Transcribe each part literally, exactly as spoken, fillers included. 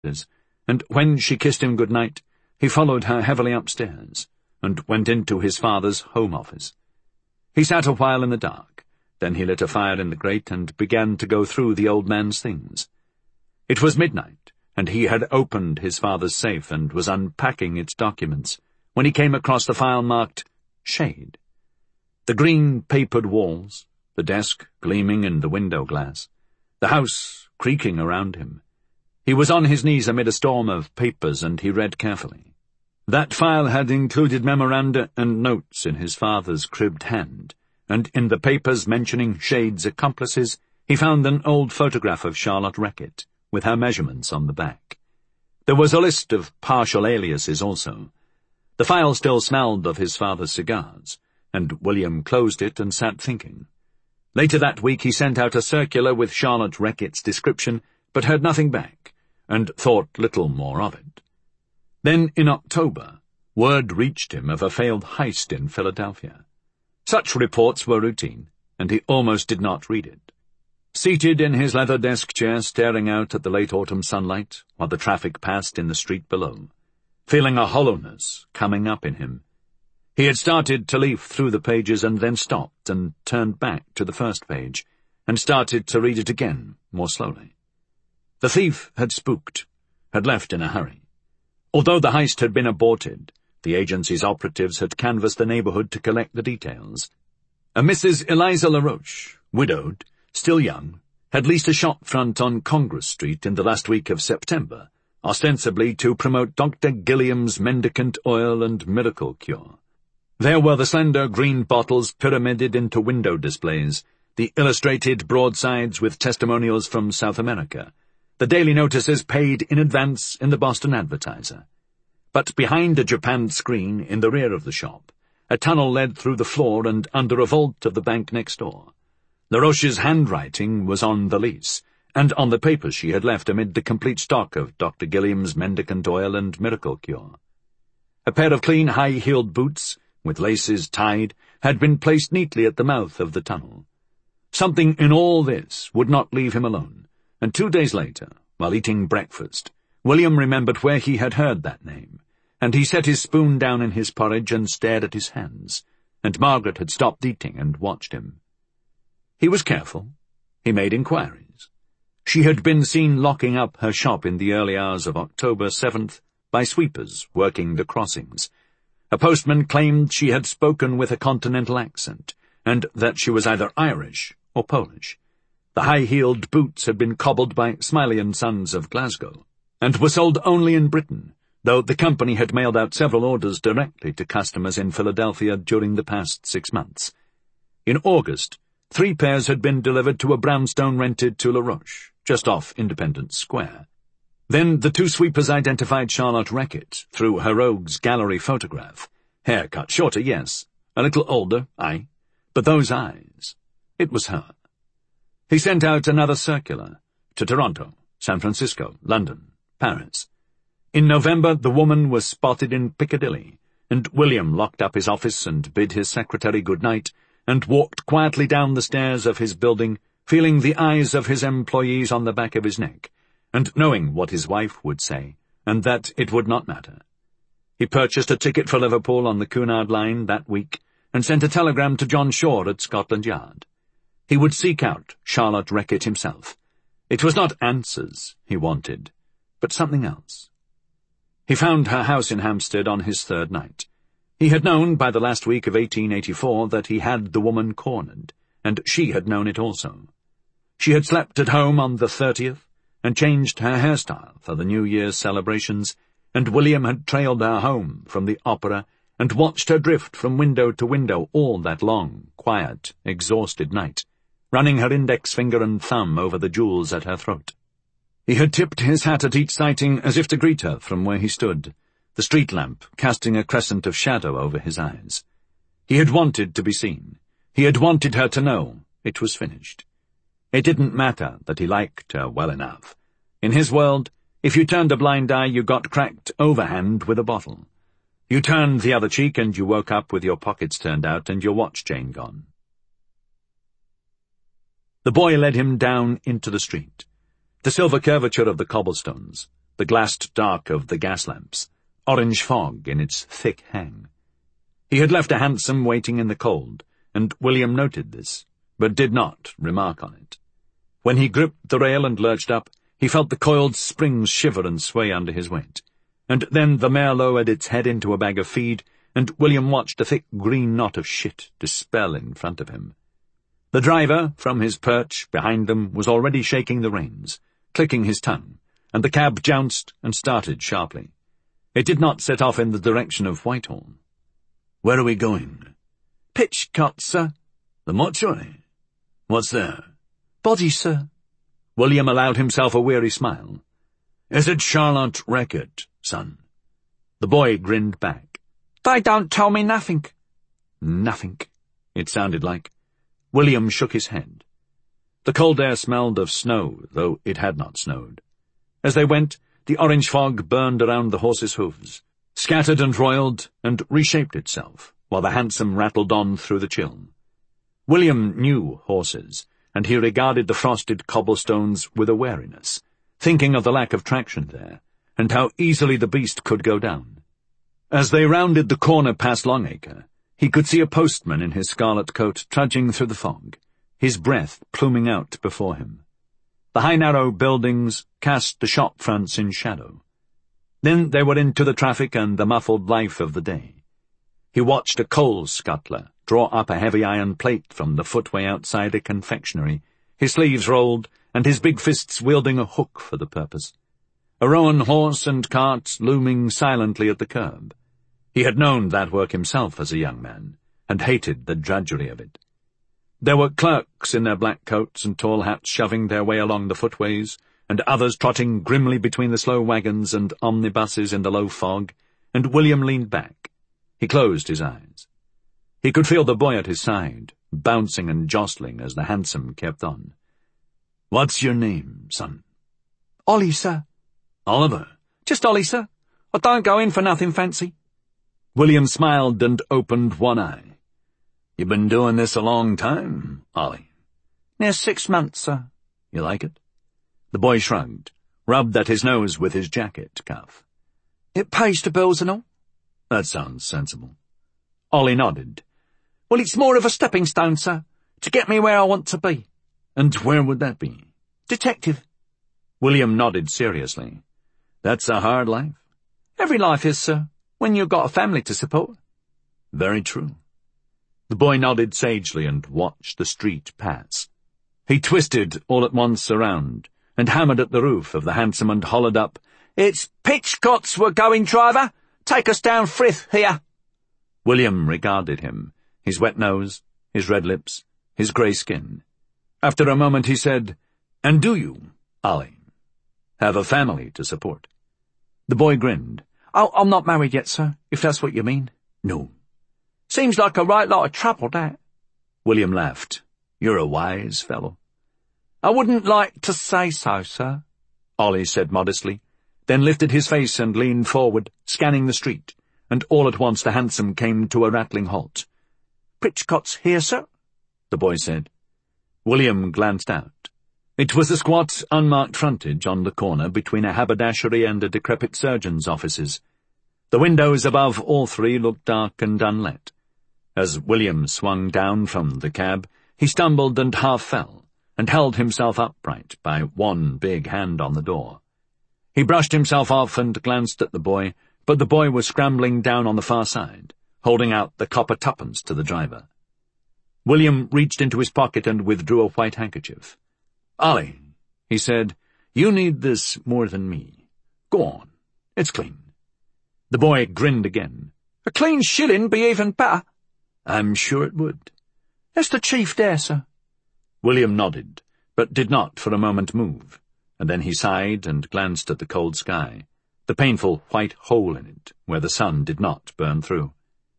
and when she kissed him good night, he followed her heavily upstairs, and went into his father's home office. He sat a while in the dark, then he lit a fire in the grate and began to go through the old man's things. It was midnight, and he had opened his father's safe and was unpacking its documents, when he came across the file marked Shade. The green papered walls, the desk gleaming in the window glass, the house creaking around him. He was on his knees amid a storm of papers, and he read carefully. That file had included memoranda and notes in his father's cribbed hand, and in the papers mentioning Shade's accomplices, he found an old photograph of Charlotte Reckitt, with her measurements on the back. There was a list of partial aliases also. The file still smelled of his father's cigars, and William closed it and sat thinking. Later that week he sent out a circular with Charlotte Reckitt's description, but heard nothing back, and thought little more of it. Then, in October, word reached him of a failed heist in Philadelphia. Such reports were routine, and he almost did not read it. Seated in his leather desk chair, staring out at the late autumn sunlight, while the traffic passed in the street below, feeling a hollowness coming up in him, he had started to leaf through the pages and then stopped and turned back to the first page, and started to read it again, more slowly. The thief had spooked, had left in a hurry. Although the heist had been aborted, the agency's operatives had canvassed the neighborhood to collect the details. A Missus Eliza LaRoche, widowed, still young, had leased a shop front on Congress Street in the last week of September, ostensibly to promote Doctor Gilliam's mendicant oil and miracle cure. There were the slender green bottles pyramided into window displays, the illustrated broadsides with testimonials from South America, the daily notices paid in advance in the Boston Advertiser. But behind a japanned screen in the rear of the shop, a tunnel led through the floor and under a vault of the bank next door. LaRoche's handwriting was on the lease, and on the papers she had left amid the complete stock of Doctor Gilliam's mendicant oil and miracle cure. A pair of clean high-heeled boots, with laces tied, had been placed neatly at the mouth of the tunnel. Something in all this would not leave him alone, and two days later, while eating breakfast, William remembered where he had heard that name, and he set his spoon down in his porridge and stared at his hands, and Margaret had stopped eating and watched him. He was careful. He made inquiries. She had been seen locking up her shop in the early hours of October seventh by sweepers working the crossings. A postman claimed she had spoken with a continental accent, and that she was either Irish or Polish. The high-heeled boots had been cobbled by Smiley and Sons of Glasgow, and were sold only in Britain, though the company had mailed out several orders directly to customers in Philadelphia during the past six months. In August, three pairs had been delivered to a brownstone rented to LaRoche, just off Independence Square. Then the two sweepers identified Charlotte Reckitt through her rogues gallery photograph. Hair cut shorter, yes. A little older, aye. But those eyes. It was her. He sent out another circular to Toronto, San Francisco, London, Paris. In November the woman was spotted in Piccadilly, and William locked up his office and bid his secretary good night, and walked quietly down the stairs of his building, feeling the eyes of his employees on the back of his neck, and knowing what his wife would say, and that it would not matter. He purchased a ticket for Liverpool on the Cunard line that week, and sent a telegram to John Shore at Scotland Yard. He would seek out Charlotte Reckitt himself. It was not answers he wanted, but something else. He found her house in Hampstead on his third night. He had known by the last week of eighteen eighty-four that he had the woman cornered, and she had known it also. She had slept at home on the thirtieth, and changed her hairstyle for the New Year's celebrations, and William had trailed her home from the opera and watched her drift from window to window all that long, quiet, exhausted night, running her index finger and thumb over the jewels at her throat. He had tipped his hat at each sighting as if to greet her from where he stood, the street lamp casting a crescent of shadow over his eyes. He had wanted to be seen. He had wanted her to know it was finished. It didn't matter that he liked her well enough. In his world, if you turned a blind eye, you got cracked overhand with a bottle. You turned the other cheek and you woke up with your pockets turned out and your watch chain gone. The boy led him down into the street. The silver curvature of the cobblestones, the glassed dark of the gas lamps, orange fog in its thick hang. He had left a hansom waiting in the cold, and William noted this, but did not remark on it. When he gripped the rail and lurched up, he felt the coiled springs shiver and sway under his weight, and then the mare lowered its head into a bag of feed, and William watched a thick green knot of shit dispel in front of him. The driver, from his perch behind them, was already shaking the reins, clicking his tongue, and the cab jounced and started sharply. It did not set off in the direction of Whitehall. "Where are we going?" "Pitchcott, sir." "The mortuary? What's there?" "Body, sir." William allowed himself a weary smile. "Is it Charlotte Reckitt, son?" The boy grinned back. "They don't tell me nothing." Nothing, it sounded like. William shook his head. The cold air smelled of snow, though it had not snowed. As they went, the orange fog burned around the horses' hooves, scattered and roiled, and reshaped itself, while the hansom rattled on through the chill. William knew horses, and he regarded the frosted cobblestones with a wariness, thinking of the lack of traction there, and how easily the beast could go down. As they rounded the corner past Longacre, he could see a postman in his scarlet coat trudging through the fog, his breath pluming out before him. The high narrow buildings cast the shop fronts in shadow. Then they were into the traffic and the muffled life of the day. He watched a coal scuttler draw up a heavy iron plate from the footway outside a confectionery, his sleeves rolled, and his big fists wielding a hook for the purpose. A roan horse and cart looming silently at the curb. He had known that work himself as a young man, and hated the drudgery of it. There were clerks in their black coats and tall hats shoving their way along the footways, and others trotting grimly between the slow wagons and omnibuses in the low fog, and William leaned back. He closed his eyes. He could feel the boy at his side, bouncing and jostling as the hansom kept on. "What's your name, son?" "Ollie, sir." "Oliver?" "Just Ollie, sir. I don't go in for nothing fancy." William smiled and opened one eye. "You been doing this a long time, Ollie?" "Near six months, sir." "You like it?" The boy shrugged, rubbed at his nose with his jacket cuff. "It pays the bills and all." "That sounds sensible." Ollie nodded. "Well, it's more of a stepping stone, sir, to get me where I want to be." "And where would that be?" "Detective." William nodded seriously. "That's a hard life." "Every life is, sir, when you've got a family to support." "Very true." The boy nodded sagely and watched the street pass. He twisted all at once around, and hammered at the roof of the hansom and hollered up, "It's Pitchcott's we're going, driver! Take us down Frith, here!" William regarded him, his wet nose, his red lips, his grey skin. After a moment he said, "And do you, Ollie, have a family to support?" The boy grinned. "Oh, I'm not married yet, sir, if that's what you mean." "No." "Seems like a right lot of trouble, that." William laughed. "You're a wise fellow." "I wouldn't like to say so, sir," Ollie said modestly, then lifted his face and leaned forward, scanning the street, and all at once the hansom came to a rattling halt. "Pitchcott's here, sir," the boy said. William glanced out. It was a squat, unmarked frontage on the corner between a haberdashery and a decrepit surgeon's offices. The windows above all three looked dark and unlit. As William swung down from the cab, he stumbled and half fell, and held himself upright by one big hand on the door. He brushed himself off and glanced at the boy, but the boy was scrambling down on the far side, holding out the copper tuppence to the driver. William reached into his pocket and withdrew a white handkerchief. "Ollie," he said, "you need this more than me. Go on. It's clean." The boy grinned again. "A clean shilling be even better." "I'm sure it would." "That's the chief there, sir." William nodded, but did not for a moment move, and then he sighed and glanced at the cold sky, the painful white hole in it where the sun did not burn through.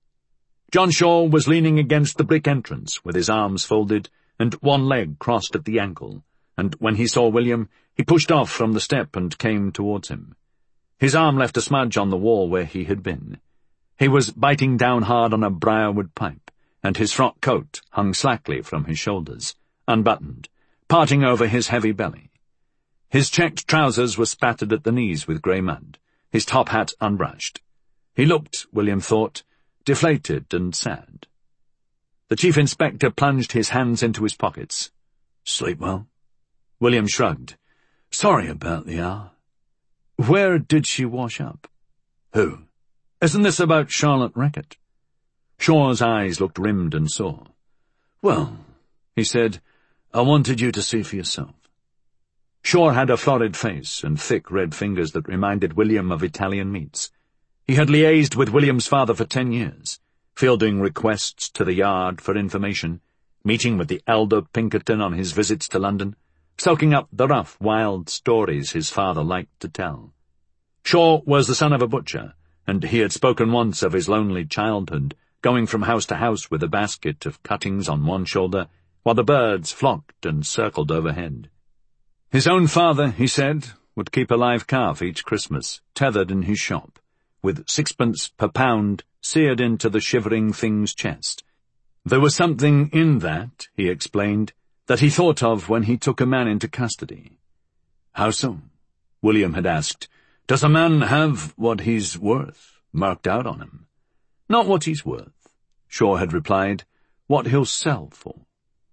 John Shaw was leaning against the brick entrance with his arms folded and one leg crossed at the ankle, and when he saw William, he pushed off from the step and came towards him. His arm left a smudge on the wall where he had been. He was biting down hard on a briarwood pipe, and his frock coat hung slackly from his shoulders, unbuttoned, parting over his heavy belly. His checked trousers were spattered at the knees with grey mud, his top hat unbrushed. He looked, William thought, deflated and sad. The Chief Inspector plunged his hands into his pockets. "Sleep well?" William shrugged. "Sorry about the hour." "Where did she wash up?" "Who? Isn't this about Charlotte Reckitt?" Shaw's eyes looked rimmed and sore. "Well," he said, "I wanted you to see for yourself." Shaw had a florid face and thick red fingers that reminded William of Italian meats. He had liaised with William's father for ten years, fielding requests to the Yard for information, meeting with the elder Pinkerton on his visits to London, soaking up the rough, wild stories his father liked to tell. Shaw was the son of a butcher, and he had spoken once of his lonely childhood, going from house to house with a basket of cuttings on one shoulder, while the birds flocked and circled overhead. His own father, he said, would keep a live calf each Christmas, tethered in his shop, with sixpence per pound seared into the shivering thing's chest. There was something in that, he explained, that he thought of when he took a man into custody. "How so?" William had asked. "Does a man have what he's worth marked out on him?" "Not what he's worth," Shaw had replied, "what he'll sell for."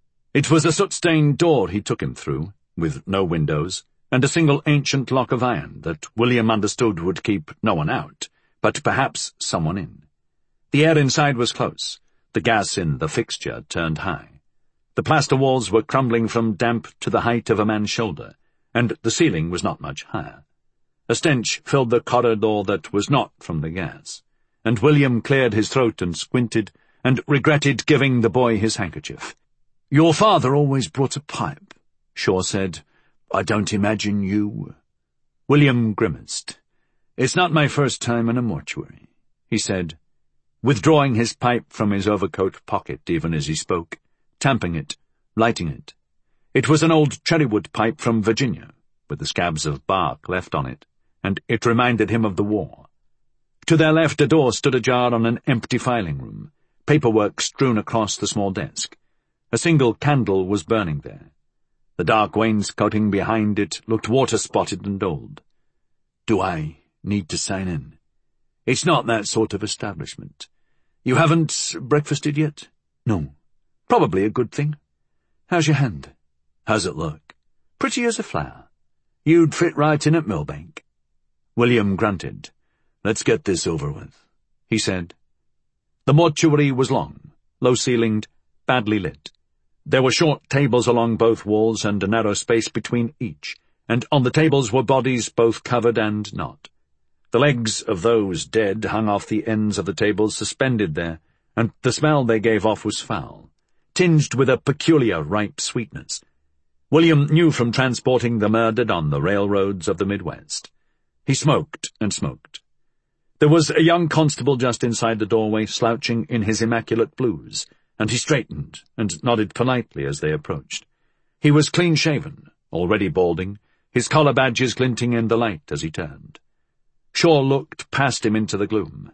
It was a soot-stained door he took him through, with no windows, and a single ancient lock of iron that William understood would keep no one out, but perhaps someone in. The air inside was close, the gas in the fixture turned high. The plaster walls were crumbling from damp to the height of a man's shoulder, and the ceiling was not much higher. A stench filled the corridor that was not from the gas, and William cleared his throat and squinted, and regretted giving the boy his handkerchief. "Your father always brought a pipe," Shaw said. "I don't imagine you—" William grimaced. "It's not my first time in a mortuary," he said, withdrawing his pipe from his overcoat pocket even as he spoke, tamping it, lighting it. It was an old cherrywood pipe from Virginia, with the scabs of bark left on it, and it reminded him of the war. To their left a door stood ajar on an empty filing room, paperwork strewn across the small desk. A single candle was burning there. The dark wainscoting behind it looked water-spotted and old. "Do I need to sign in?" "It's not that sort of establishment. You haven't breakfasted yet?" "No." "Probably a good thing. How's your hand?" "How's it look?" "Pretty as a flower. You'd fit right in at Millbank." William grunted. "Let's get this over with," he said. The mortuary was long, low-ceilinged, badly lit. There were short tables along both walls and a narrow space between each, and on the tables were bodies both covered and not. The legs of those dead hung off the ends of the tables suspended there, and the smell they gave off was foul, tinged with a peculiar ripe sweetness. William knew from transporting the murdered on the railroads of the Midwest. He smoked and smoked. There was a young constable just inside the doorway, slouching in his immaculate blues, and he straightened and nodded politely as they approached. He was clean-shaven, already balding, his collar badges glinting in the light as he turned. Shaw looked past him into the gloom.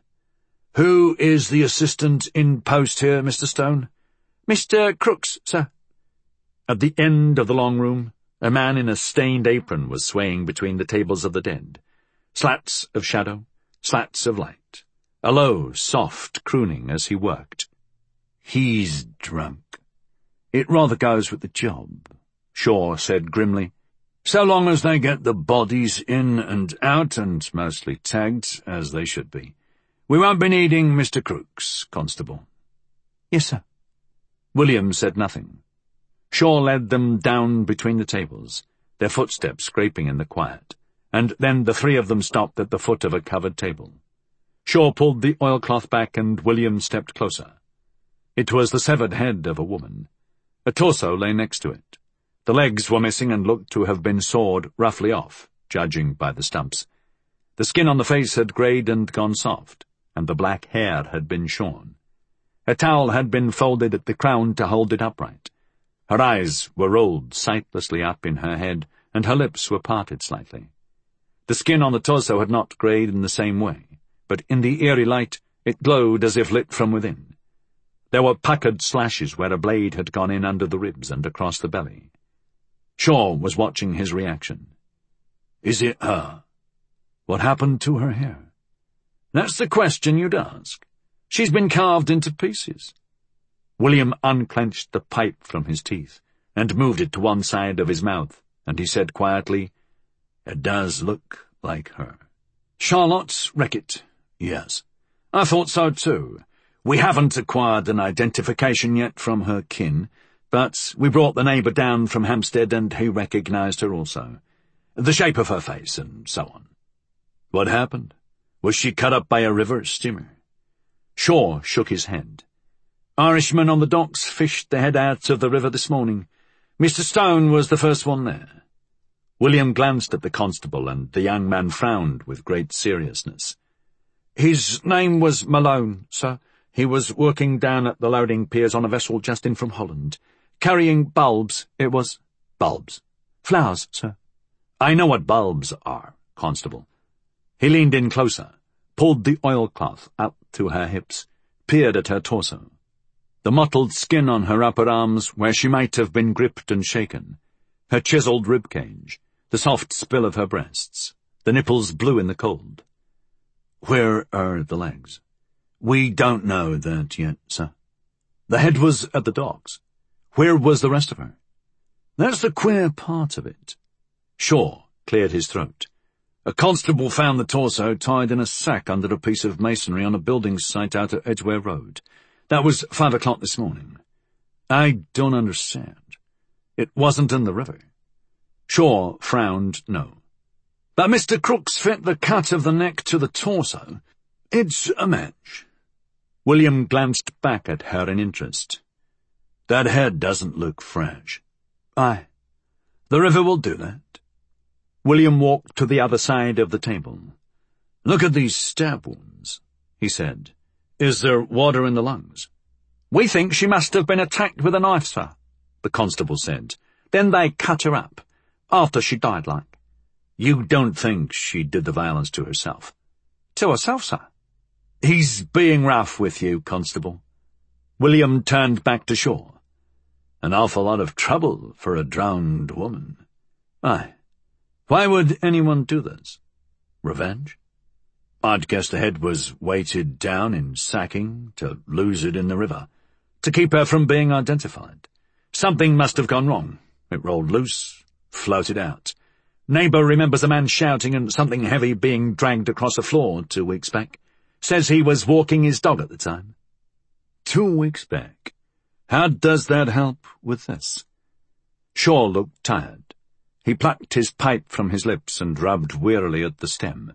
"Who is the assistant in post here, Mister Stone?" "Mister Crooks, sir." At the end of the long room, a man in a stained apron was swaying between the tables of the dead. Slats of shadow, slats of light, a low, soft crooning as he worked. "He's drunk." "It rather goes with the job," Shaw said grimly. "So long as they get the bodies in and out and mostly tagged, as they should be. We won't be needing Mister Crooks, Constable." "Yes, sir." William said nothing. Shaw led them down between the tables, their footsteps scraping in the quiet, and then the three of them stopped at the foot of a covered table. Shaw pulled the oilcloth back and William stepped closer. It was the severed head of a woman. A torso lay next to it. The legs were missing and looked to have been sawed roughly off, judging by the stumps. The skin on the face had greyed and gone soft, and the black hair had been shorn. A towel had been folded at the crown to hold it upright. Her eyes were rolled sightlessly up in her head, and her lips were parted slightly. The skin on the torso had not greyed in the same way, but in the eerie light it glowed as if lit from within. There were puckered slashes where a blade had gone in under the ribs and across the belly. Shaw was watching his reaction. Is it her? What happened to her hair? That's the question you'd ask. She's been carved into pieces. William unclenched the pipe from his teeth and moved it to one side of his mouth, and he said quietly, "It does look like her." "Charlotte Reckitt, yes. I thought so too. We haven't acquired an identification yet from her kin, but we brought the neighbour down from Hampstead and he recognised her also. The shape of her face and so on." "What happened? Was she cut up by a river steamer?" Shaw shook his head. "Irishmen on the docks fished the head out of the river this morning. Mister Stone was the first one there." William glanced at the constable, and the young man frowned with great seriousness. "His name was Malone, sir. He was working down at the loading piers on a vessel just in from Holland. Carrying bulbs, it was—" "Bulbs?" "Flowers, sir." "I know what bulbs are, constable." He leaned in closer, pulled the oilcloth up to her hips, peered at her torso. The mottled skin on her upper arms, where she might have been gripped and shaken, her chiselled rib-cage, the soft spill of her breasts, the nipples blue in the cold. "Where are the legs?" "We don't know that yet, sir." "The head was at the docks. Where was the rest of her?" "That's the queer part of it." Shaw cleared his throat. "A constable found the torso tied in a sack under a piece of masonry on a building site out at Edgware Road. That was five o'clock this morning." "I don't understand." "It wasn't in the river." Shaw frowned no. "But Mister Crooks fit the cut of the neck to the torso. It's a match." William glanced back at her in interest. "That head doesn't look fresh." "Aye. The river will do that." William walked to the other side of the table. "Look at these stab wounds," he said. "Is there water in the lungs?" "We think she must have been attacked with a knife, sir," the constable said. "Then they cut her up. After she died, like." "You don't think she did the violence to herself?" "To herself, sir." "He's being rough with you, constable." William turned back to Shaw. "An awful lot of trouble for a drowned woman." "Aye. Why would anyone do this? Revenge? I'd guess the head was weighted down in sacking to lose it in the river, to keep her from being identified. Something must have gone wrong. It rolled loose, floated out. Neighbour remembers a man shouting and something heavy being dragged across the floor two weeks back. Says he was walking his dog at the time." Two weeks back. How does that help with this?" Shaw looked tired. He plucked his pipe from his lips and rubbed wearily at the stem.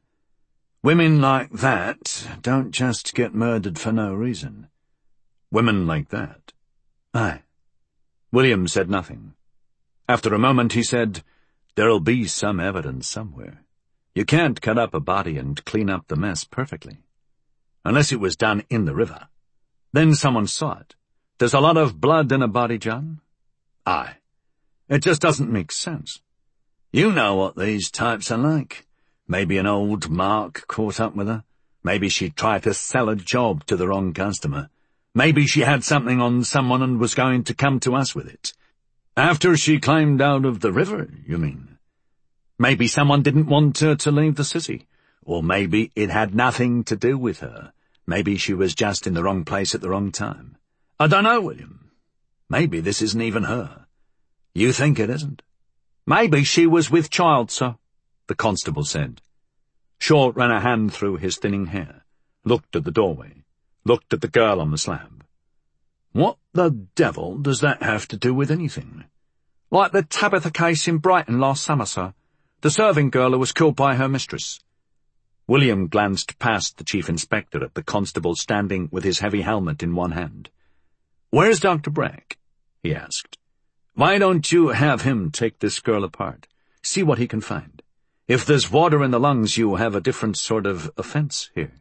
"Women like that don't just get murdered for no reason." "Women like that?" "Aye." William said nothing. After a moment he said, "There'll be some evidence somewhere. You can't cut up a body and clean up the mess perfectly. Unless it was done in the river. Then someone saw it. There's a lot of blood in a body, John?" "Aye. It just doesn't make sense. You know what these types are like. Maybe an old mark caught up with her. Maybe she tried to sell a job to the wrong customer. Maybe she had something on someone and was going to come to us with it. After she climbed out of the river, you mean? Maybe someone didn't want her to leave the city. Or maybe it had nothing to do with her. Maybe she was just in the wrong place at the wrong time. I don't know, William. Maybe this isn't even her. You think it isn't?" "Maybe she was with child, sir," the constable said. Shaw ran a hand through his thinning hair, looked at the doorway, looked at the girl on the slab. "What the devil does that have to do with anything?" "Like the Tabitha case in Brighton last summer, sir. The serving girl who was killed by her mistress." William glanced past the chief inspector at the constable standing with his heavy helmet in one hand. "Where's Doctor Bragg?" he asked. "Why don't you have him take this girl apart, see what he can find? If there's water in the lungs, you have a different sort of offence here."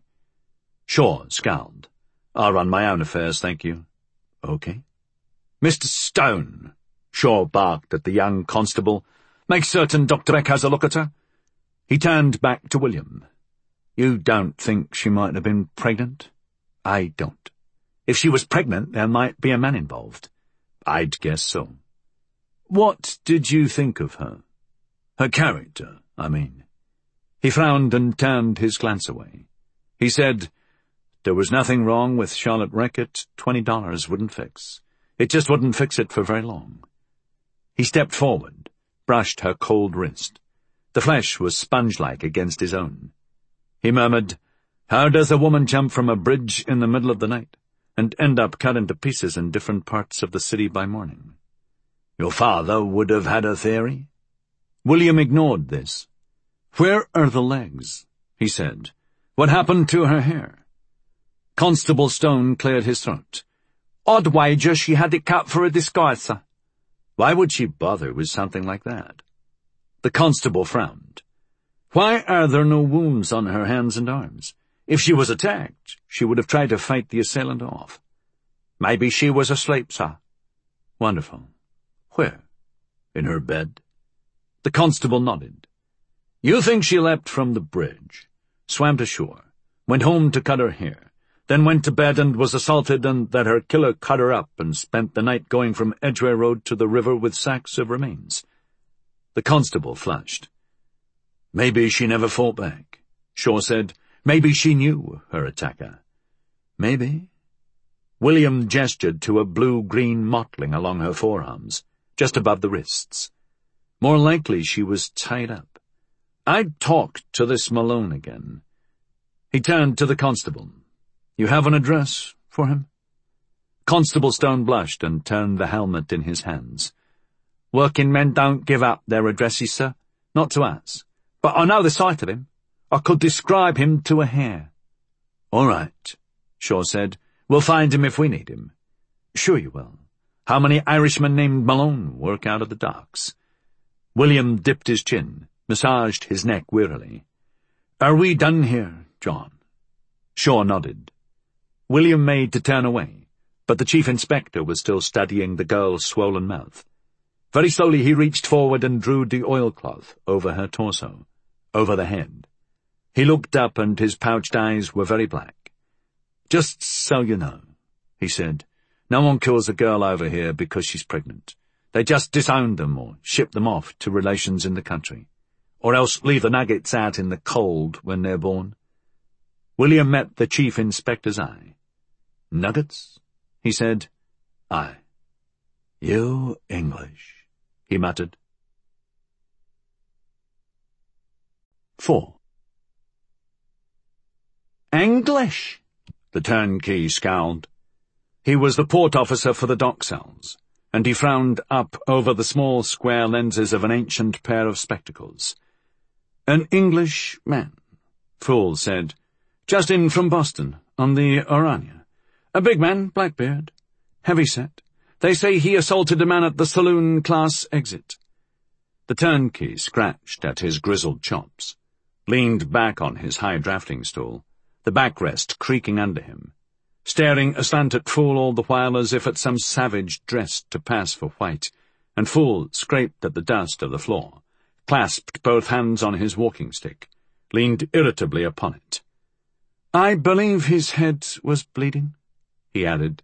Shaw scowled. "I'll run my own affairs, thank you." "Okay." "Mister Stone," Shaw barked at the young constable, "make certain Doctor Bragg has a look at her." He turned back to William. "You don't think she might have been pregnant?" "I don't. If she was pregnant, there might be a man involved." "I'd guess so." "What did you think of her?" "Her character, I mean. He frowned and turned his glance away. He said, there was nothing wrong with Charlotte Reckitt. Twenty dollars wouldn't fix. It just wouldn't fix it for very long. He stepped forward, brushed her cold wrist. The flesh was sponge-like against his own. He murmured, how does a woman jump from a bridge in the middle of the night and end up cut into pieces in different parts of the city by morning? Your father would have had a theory? William ignored this. Where are the legs? He said. What happened to her hair? Constable Stone cleared his throat. Odd wager she had it cut for a disguise, sir. Why would she bother with something like that? The constable frowned. Why are there no wounds on her hands and arms? If she was attacked, she would have tried to fight the assailant off. Maybe she was asleep, sir. Wonderful. Where? In her bed? The constable nodded. You think she leapt from the bridge, swam to shore, went home to cut her hair, then went to bed and was assaulted, and that her killer cut her up and spent the night going from Edgware Road to the river with sacks of remains? The constable flushed. Maybe she never fought back. Shaw said, maybe she knew her attacker. Maybe. William gestured to a blue-green mottling along her forearms, just above the wrists. More likely she was tied up. I'd talk to this Malone again. He turned to the constable. You have an address for him? Constable Stone blushed and turned the helmet in his hands. Working men don't give up their addresses, sir. Not to us. But I know the sight of him. I could describe him to a hair. All right, Shaw said. We'll find him if we need him. Sure you will. How many Irishmen named Malone work out of the docks? William dipped his chin, massaged his neck wearily. Are we done here, John? Shaw nodded. William made to turn away, but the chief inspector was still studying the girl's swollen mouth. Very slowly he reached forward and drew the oilcloth over her torso, over the head. He looked up and his pouched eyes were very black. Just so you know, he said, no one kills a girl over here because she's pregnant. They just disown them or ship them off to relations in the country, or else leave the nuggets out in the cold when they're born. William met the chief inspector's eye. Nuggets? He said. Aye. You English, he muttered. Four. English? The turnkey scowled. He was the port officer for the dock cells, and he frowned up over the small square lenses of an ancient pair of spectacles. An English man, Fool said. Just in from Boston, on the Orania. A big man, black beard, heavy set. They say he assaulted a man at the saloon class exit. The turnkey scratched at his grizzled chops, leaned back on his high drafting stool, the backrest creaking under him, staring aslant at Fool all the while as if at some savage dressed to pass for white, and Fool scraped at the dust of the floor, clasped both hands on his walking-stick, leaned irritably upon it. I believe his head was bleeding, he added.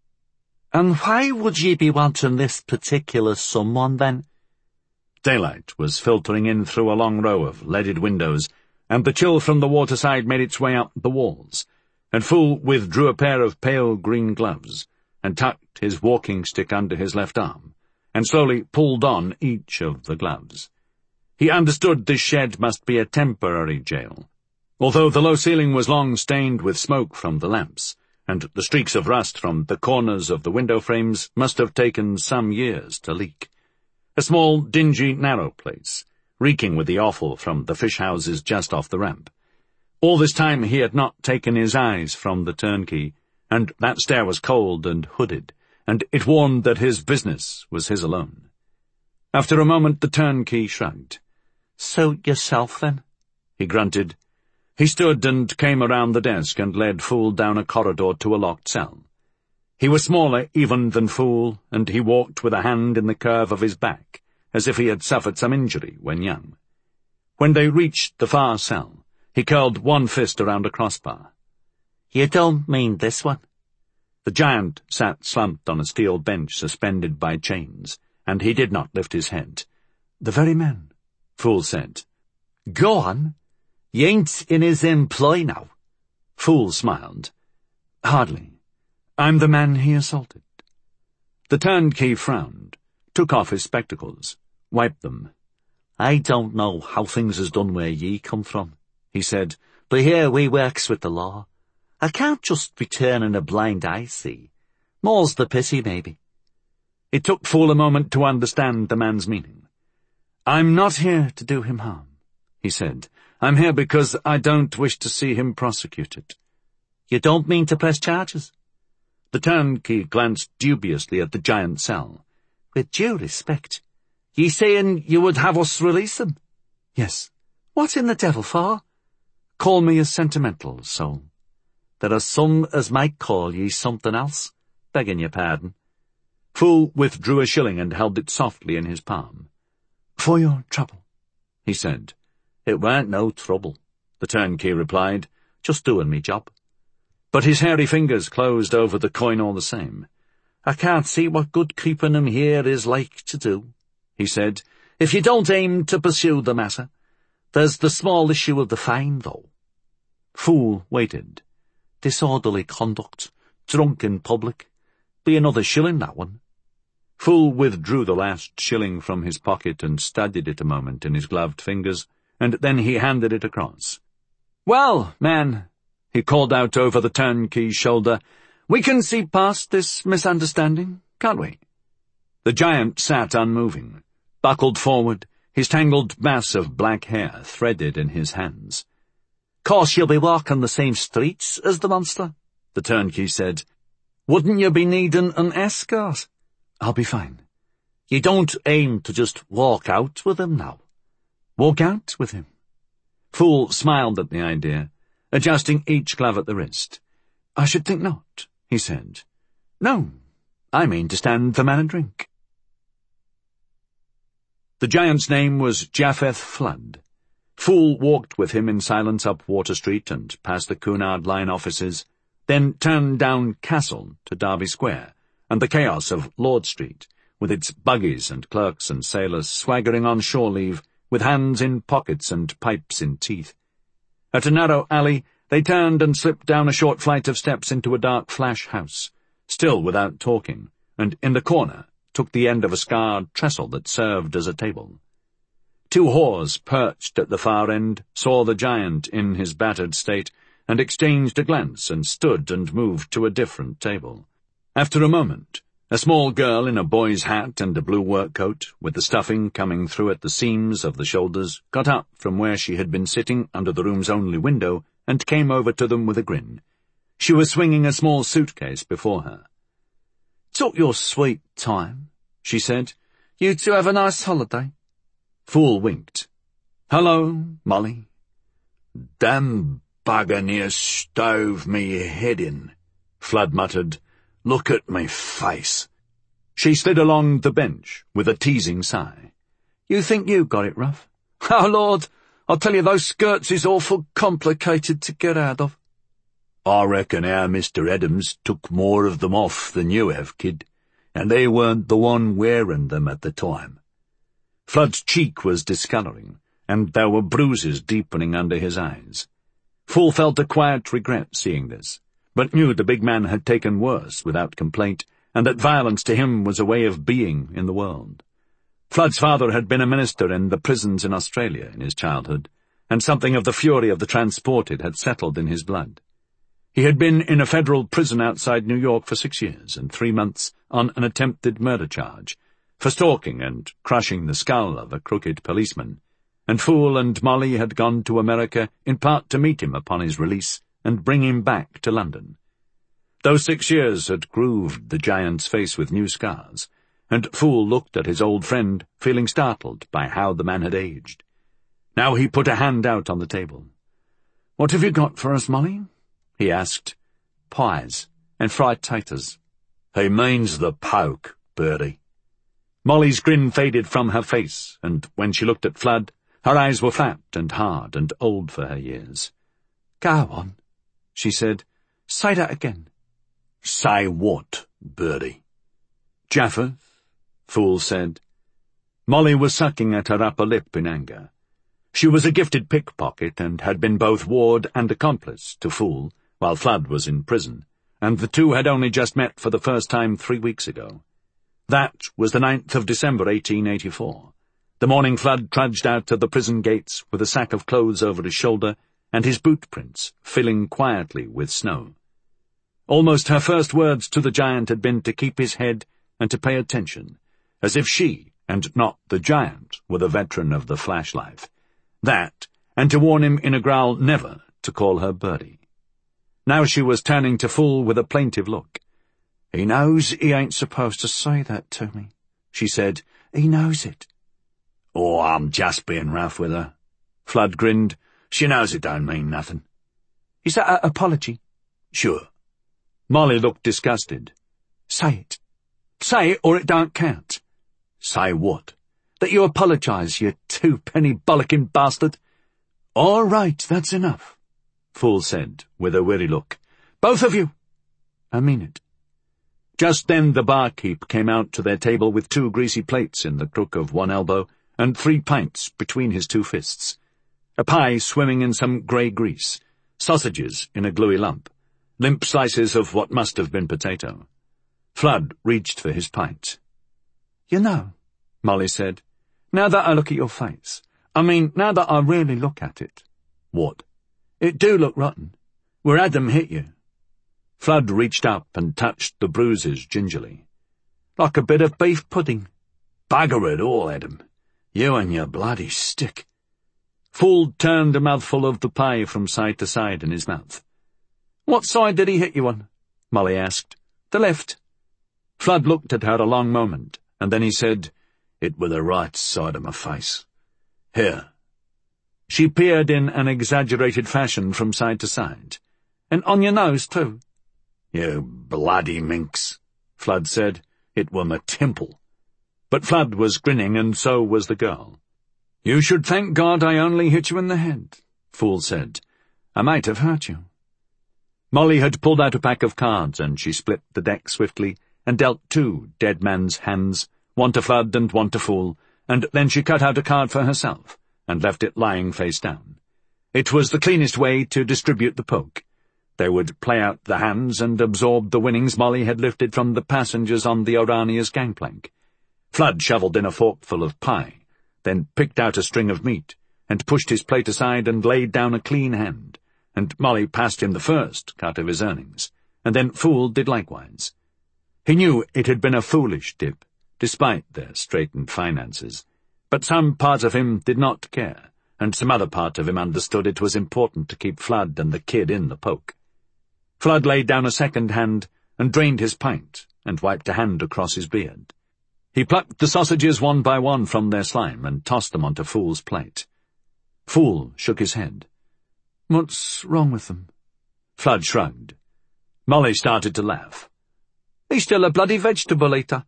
And why would ye be wanting this particular someone, then? Daylight was filtering in through a long row of leaded windows, and the chill from the waterside made its way up the walls, and Fool withdrew a pair of pale green gloves, and tucked his walking-stick under his left arm, and slowly pulled on each of the gloves. He understood this shed must be a temporary jail, although the low ceiling was long stained with smoke from the lamps, and the streaks of rust from the corners of the window frames must have taken some years to leak. A small, dingy, narrow place, reeking with the offal from the fish-houses just off the ramp. All this time he had not taken his eyes from the turnkey, and that stare was cold and hooded, and it warned that his business was his alone. After a moment the turnkey shrugged. Suit yourself, then? He grunted. He stood and came around the desk and led Fool down a corridor to a locked cell. He was smaller even than Fool, and he walked with a hand in the curve of his back, as if he had suffered some injury when young. When they reached the far cell, he curled one fist around a crossbar. You don't mean this one? The giant sat slumped on a steel bench suspended by chains, and he did not lift his head. The very man, Fool said. Go on. You ain't in his employ now. Fool smiled. Hardly. I'm the man he assaulted. The turnkey frowned, took off his spectacles, wiped them. I don't know how things is done where ye come from, he said, but here we works with the law. I can't just be turning a blind eye, see. More's the pity, maybe. It took Fool a moment to understand the man's meaning. I'm not here to do him harm, he said. I'm here because I don't wish to see him prosecuted. You don't mean to press charges? The turnkey glanced dubiously at the giant cell. With due respect, ye saying you would have us release him? Yes. What in the devil for? Call me a sentimental soul. There are some as might call ye something else, begging your pardon. Fool withdrew a shilling and held it softly in his palm. For your trouble, he said. It weren't no trouble, the turnkey replied. Just doing me job. But his hairy fingers closed over the coin all the same. I can't see what good keeping him here is like to do, he said, if you don't aim to pursue the matter. There's the small issue of the fine, though. Fool waited. Disorderly conduct, drunk in public. Be another shilling, that one. Fool withdrew the last shilling from his pocket and studied it a moment in his gloved fingers, and then he handed it across. Well, man, he called out over the turnkey's shoulder, we can see past this misunderstanding, can't we? The giant sat unmoving, buckled forward, his tangled mass of black hair threaded in his hands. Course you'll be walking the same streets as the monster, the turnkey said. Wouldn't you be needing an escort? I'll be fine. You don't aim to just walk out with him now? Walk out with him? Fool smiled at the idea, adjusting each glove at the wrist. I should think not, he said. No, I mean to stand the man a drink. The giant's name was Japheth Flood. Fool walked with him in silence up Water Street and past the Cunard Line offices, then turned down Castle to Derby Square, and the chaos of Lord Street, with its buggies and clerks and sailors swaggering on shore leave, with hands in pockets and pipes in teeth. At a narrow alley, they turned and slipped down a short flight of steps into a dark flash house, still without talking, and in the corner took the end of a scarred trestle that served as a table. Two whores perched at the far end saw the giant in his battered state, and exchanged a glance and stood and moved to a different table. After a moment, a small girl in a boy's hat and a blue work coat, with the stuffing coming through at the seams of the shoulders, got up from where she had been sitting under the room's only window and came over to them with a grin. She was swinging a small suitcase before her. "Took your sweet time," she said. "You two have a nice holiday." Fool winked. "Hello, Molly." "Damn bugger near stove me head in," Flood muttered. "Look at me face." She slid along the bench with a teasing sigh. "You think you got it rough?" "Oh, Lord, I'll tell you, those skirts is awful complicated to get out of." "I reckon our Mister Adams took more of them off than you have, kid, and they weren't the one wearing them at the time." Flood's cheek was discolouring, and there were bruises deepening under his eyes. Fool felt a quiet regret seeing this, but knew the big man had taken worse without complaint, and that violence to him was a way of being in the world. Flood's father had been a minister in the prisons in Australia in his childhood, and something of the fury of the transported had settled in his blood. He had been in a federal prison outside New York for six years and three months on an attempted murder charge, for stalking and crushing the skull of a crooked policeman, and Fool and Molly had gone to America in part to meet him upon his release and bring him back to London. Those six years had grooved the giant's face with new scars, and Fool looked at his old friend, feeling startled by how the man had aged. Now he put a hand out on the table. "What have you got for us, Molly?" he asked. "Pies and fried taters." "He means the poke, Bertie." Molly's grin faded from her face, and when she looked at Flood, her eyes were flat and hard and old for her years. "Go on," she said. "Say that again." "Say what, Bertie?" "Japheth," Fool said. Molly was sucking at her upper lip in anger. She was a gifted pickpocket and had been both ward and accomplice to Fool while Flood was in prison, and the two had only just met for the first time three weeks ago. That was the ninth of December, eighteen eighty-four. The morning Flood trudged out to the prison gates with a sack of clothes over his shoulder and his boot prints filling quietly with snow. Almost her first words to the giant had been to keep his head and to pay attention, as if she, and not the giant, were the veteran of the flash life. That, and to warn him in a growl never to call her Birdie. Now she was turning to Fool with a plaintive look. "He knows he ain't supposed to say that to me," she said. "He knows it." "Oh, I'm just being rough with her." Flood grinned. "She knows it don't mean nothing." "Is that an apology?" "Sure." Molly looked disgusted. "Say it. Say it or it don't count." "Say what?" "That you apologise, you two-penny bollocking bastard." "All right, that's enough," Fool said, with a weary look. "Both of you." "I mean it." Just then the barkeep came out to their table with two greasy plates in the crook of one elbow and three pints between his two fists. A pie swimming in some grey grease, sausages in a gluey lump, limp slices of what must have been potato. Flood reached for his pint. "You know," Molly said, "now that I look at your face, I mean, now that I really look at it." "What?" "It do look rotten. Where Adam hit you." Flood reached up and touched the bruises gingerly. "Like a bit of beef pudding." "Bugger it all, Adam. You and your bloody stick." Fool turned a mouthful of the pie from side to side in his mouth. "What side did he hit you on?" Molly asked. "The left." Flood looked at her a long moment, and then he said, "It were the right side of my face. Here." She peered in an exaggerated fashion from side to side. "And on your nose, too?" "You bloody minx," Flood said. "It were my temple." But Flood was grinning, and so was the girl. "You should thank God I only hit you in the head," Fool said. "I might have hurt you." Molly had pulled out a pack of cards, and she split the deck swiftly and dealt two dead man's hands, one to Flood and one to Fool, and then she cut out a card for herself and left it lying face down. It was the cleanest way to distribute the poke. They would play out the hands and absorb the winnings Molly had lifted from the passengers on the Orania's gangplank. Flood shovelled in a forkful of pie, then picked out a string of meat, and pushed his plate aside and laid down a clean hand, and Molly passed him the first cut of his earnings, and then Fool did likewise. He knew it had been a foolish dip, despite their straitened finances, but some part of him did not care, and some other part of him understood it was important to keep Flood and the kid in the poke. Flood laid down a second hand and drained his pint and wiped a hand across his beard. He plucked the sausages one by one from their slime and tossed them onto Fool's plate. Fool shook his head. "What's wrong with them?" Flood shrugged. Molly started to laugh. "He's still a bloody vegetable eater."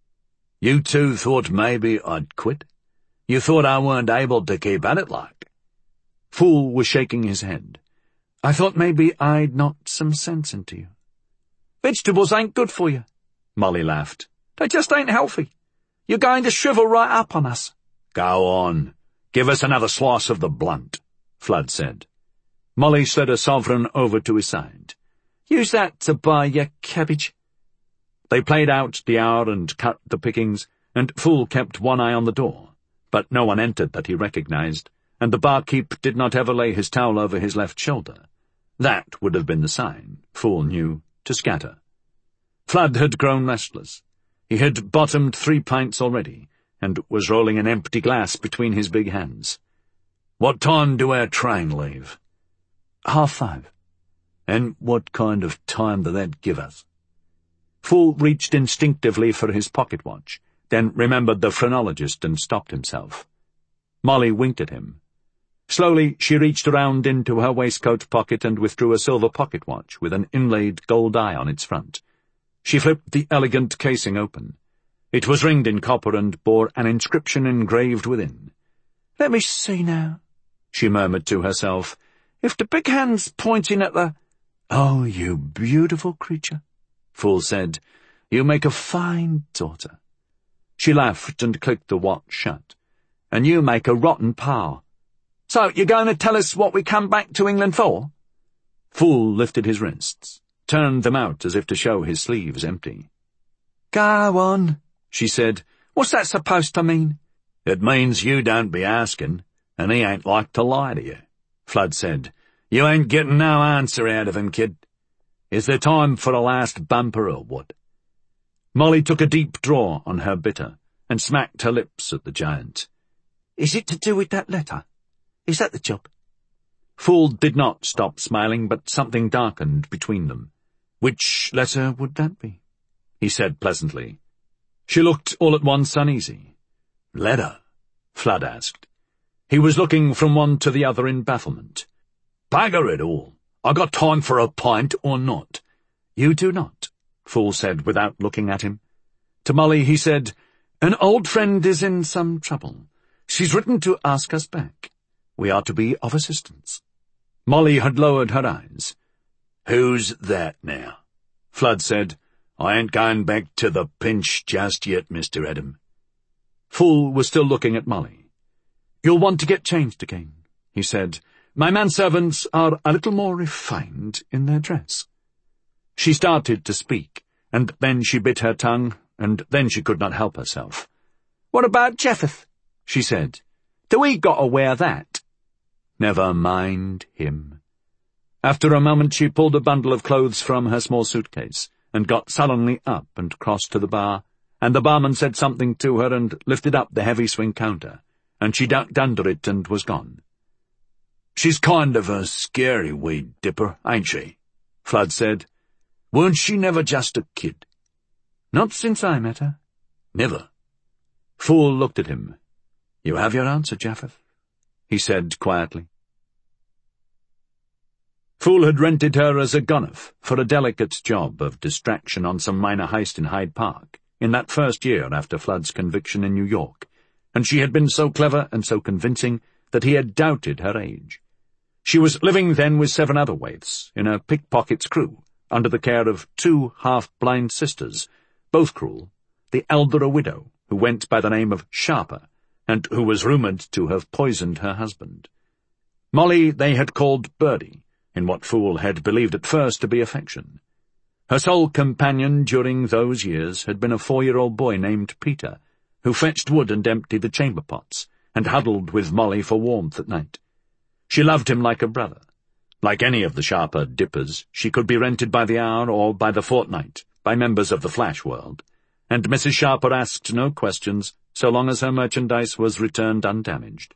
"You two thought maybe I'd quit? You thought I weren't able to keep at it like?" Fool was shaking his head. "I thought maybe I'd knocked some sense into you." "Vegetables ain't good for you," Molly laughed. "They just ain't healthy. You're going to shrivel right up on us." "Go on. Give us another slice of the blunt," Flood said. Molly slid a sovereign over to his side. "Use that to buy your cabbage." They played out the hour and cut the pickings, and Fool kept one eye on the door, but no one entered that he recognized, and the barkeep did not ever lay his towel over his left shoulder. That would have been the sign, Fool knew, to scatter. Flood had grown restless. He had bottomed three pints already, and was rolling an empty glass between his big hands. "What time do our train leave?" "Half five." "And what kind of time do that give us?" Fool reached instinctively for his pocket watch, then remembered the phrenologist and stopped himself. Molly winked at him. Slowly she reached around into her waistcoat pocket and withdrew a silver pocket watch with an inlaid gold eye on its front. She flipped the elegant casing open. It was ringed in copper and bore an inscription engraved within. "Let me see now," she murmured to herself. "If the big hand's pointing at the—" "Oh, you beautiful creature," Fool said. "You make a fine daughter." She laughed and clicked the watch shut. "And you make a rotten pal." So, you're going to tell us what we come back to England for? Fool lifted his wrists, turned them out as if to show his sleeves empty. Go on, she said. What's that supposed to mean? It means you don't be asking, and he ain't like to lie to you, Flood said. You ain't getting no answer out of him, kid. Is there time for a last bumper or what? Molly took a deep draw on her bitter and smacked her lips at the giant. Is it to do with that letter? Is that the job? Fool did not stop smiling, but something darkened between them. Which letter would that be? He said pleasantly. She looked all at once uneasy. Letter? Flood asked. He was looking from one to the other in bafflement. Bugger it all. I got time for a pint or not? You do not, Fool said without looking at him. To Molly he said, An old friend is in some trouble. She's written to ask us back. We are to be of assistance. Molly had lowered her eyes. Who's that now? Flood said. I ain't going back to the pinch just yet, Mister Adam. Fool was still looking at Molly. You'll want to get changed again, he said. My manservants are a little more refined in their dress. She started to speak, and then she bit her tongue, and then she could not help herself. What about Japheth? She said. Do we got to wear that? Never mind him. After a moment she pulled a bundle of clothes from her small suitcase, and got sullenly up and crossed to the bar, and the barman said something to her and lifted up the heavy swing counter, and she ducked under it and was gone. She's kind of a scary wee dipper, ain't she? Flood said. Weren't she never just a kid? Not since I met her. Never. Fool looked at him. You have your answer, Japheth, he said quietly. Fool had rented her as a gunnoff for a delicate job of distraction on some minor heist in Hyde Park in that first year after Flood's conviction in New York, and she had been so clever and so convincing that he had doubted her age. She was living then with seven other waifs in a pickpocket's crew, under the care of two half-blind sisters, both cruel, the elder a widow, who went by the name of Sharper, and who was rumoured to have poisoned her husband. Molly they had called Birdie, in what Fool had believed at first to be affection. Her sole companion during those years had been a four-year-old boy named Peter, who fetched wood and emptied the chamber pots, and huddled with Molly for warmth at night. She loved him like a brother. Like any of the Sharper dippers, she could be rented by the hour or by the fortnight, by members of the Flash world, and Missus Sharper asked no questions so long as her merchandise was returned undamaged.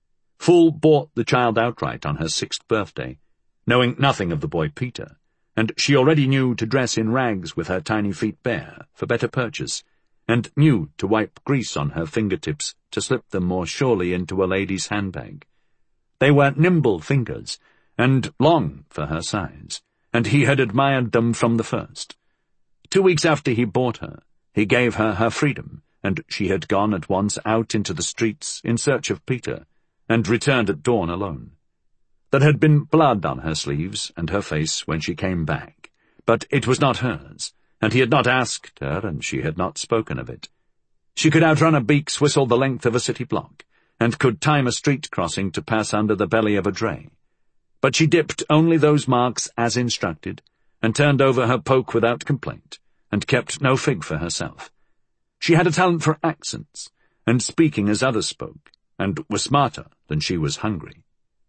Fool bought the child outright on her sixth birthday, knowing nothing of the boy Peter, and she already knew to dress in rags with her tiny feet bare, for better purchase, and knew to wipe grease on her fingertips to slip them more surely into a lady's handbag. They were nimble fingers, and long for her size, and he had admired them from the first. Two weeks after he bought her, he gave her her freedom, and she had gone at once out into the streets in search of Peter, and returned at dawn alone. There had been blood on her sleeves and her face when she came back, but it was not hers, and he had not asked her, and she had not spoken of it. She could outrun a beak's whistle the length of a city block, and could time a street crossing to pass under the belly of a dray. But she dipped only those marks as instructed, and turned over her poke without complaint, and kept no fig for herself. She had a talent for accents, and speaking as others spoke, and was smarter than she was hungry.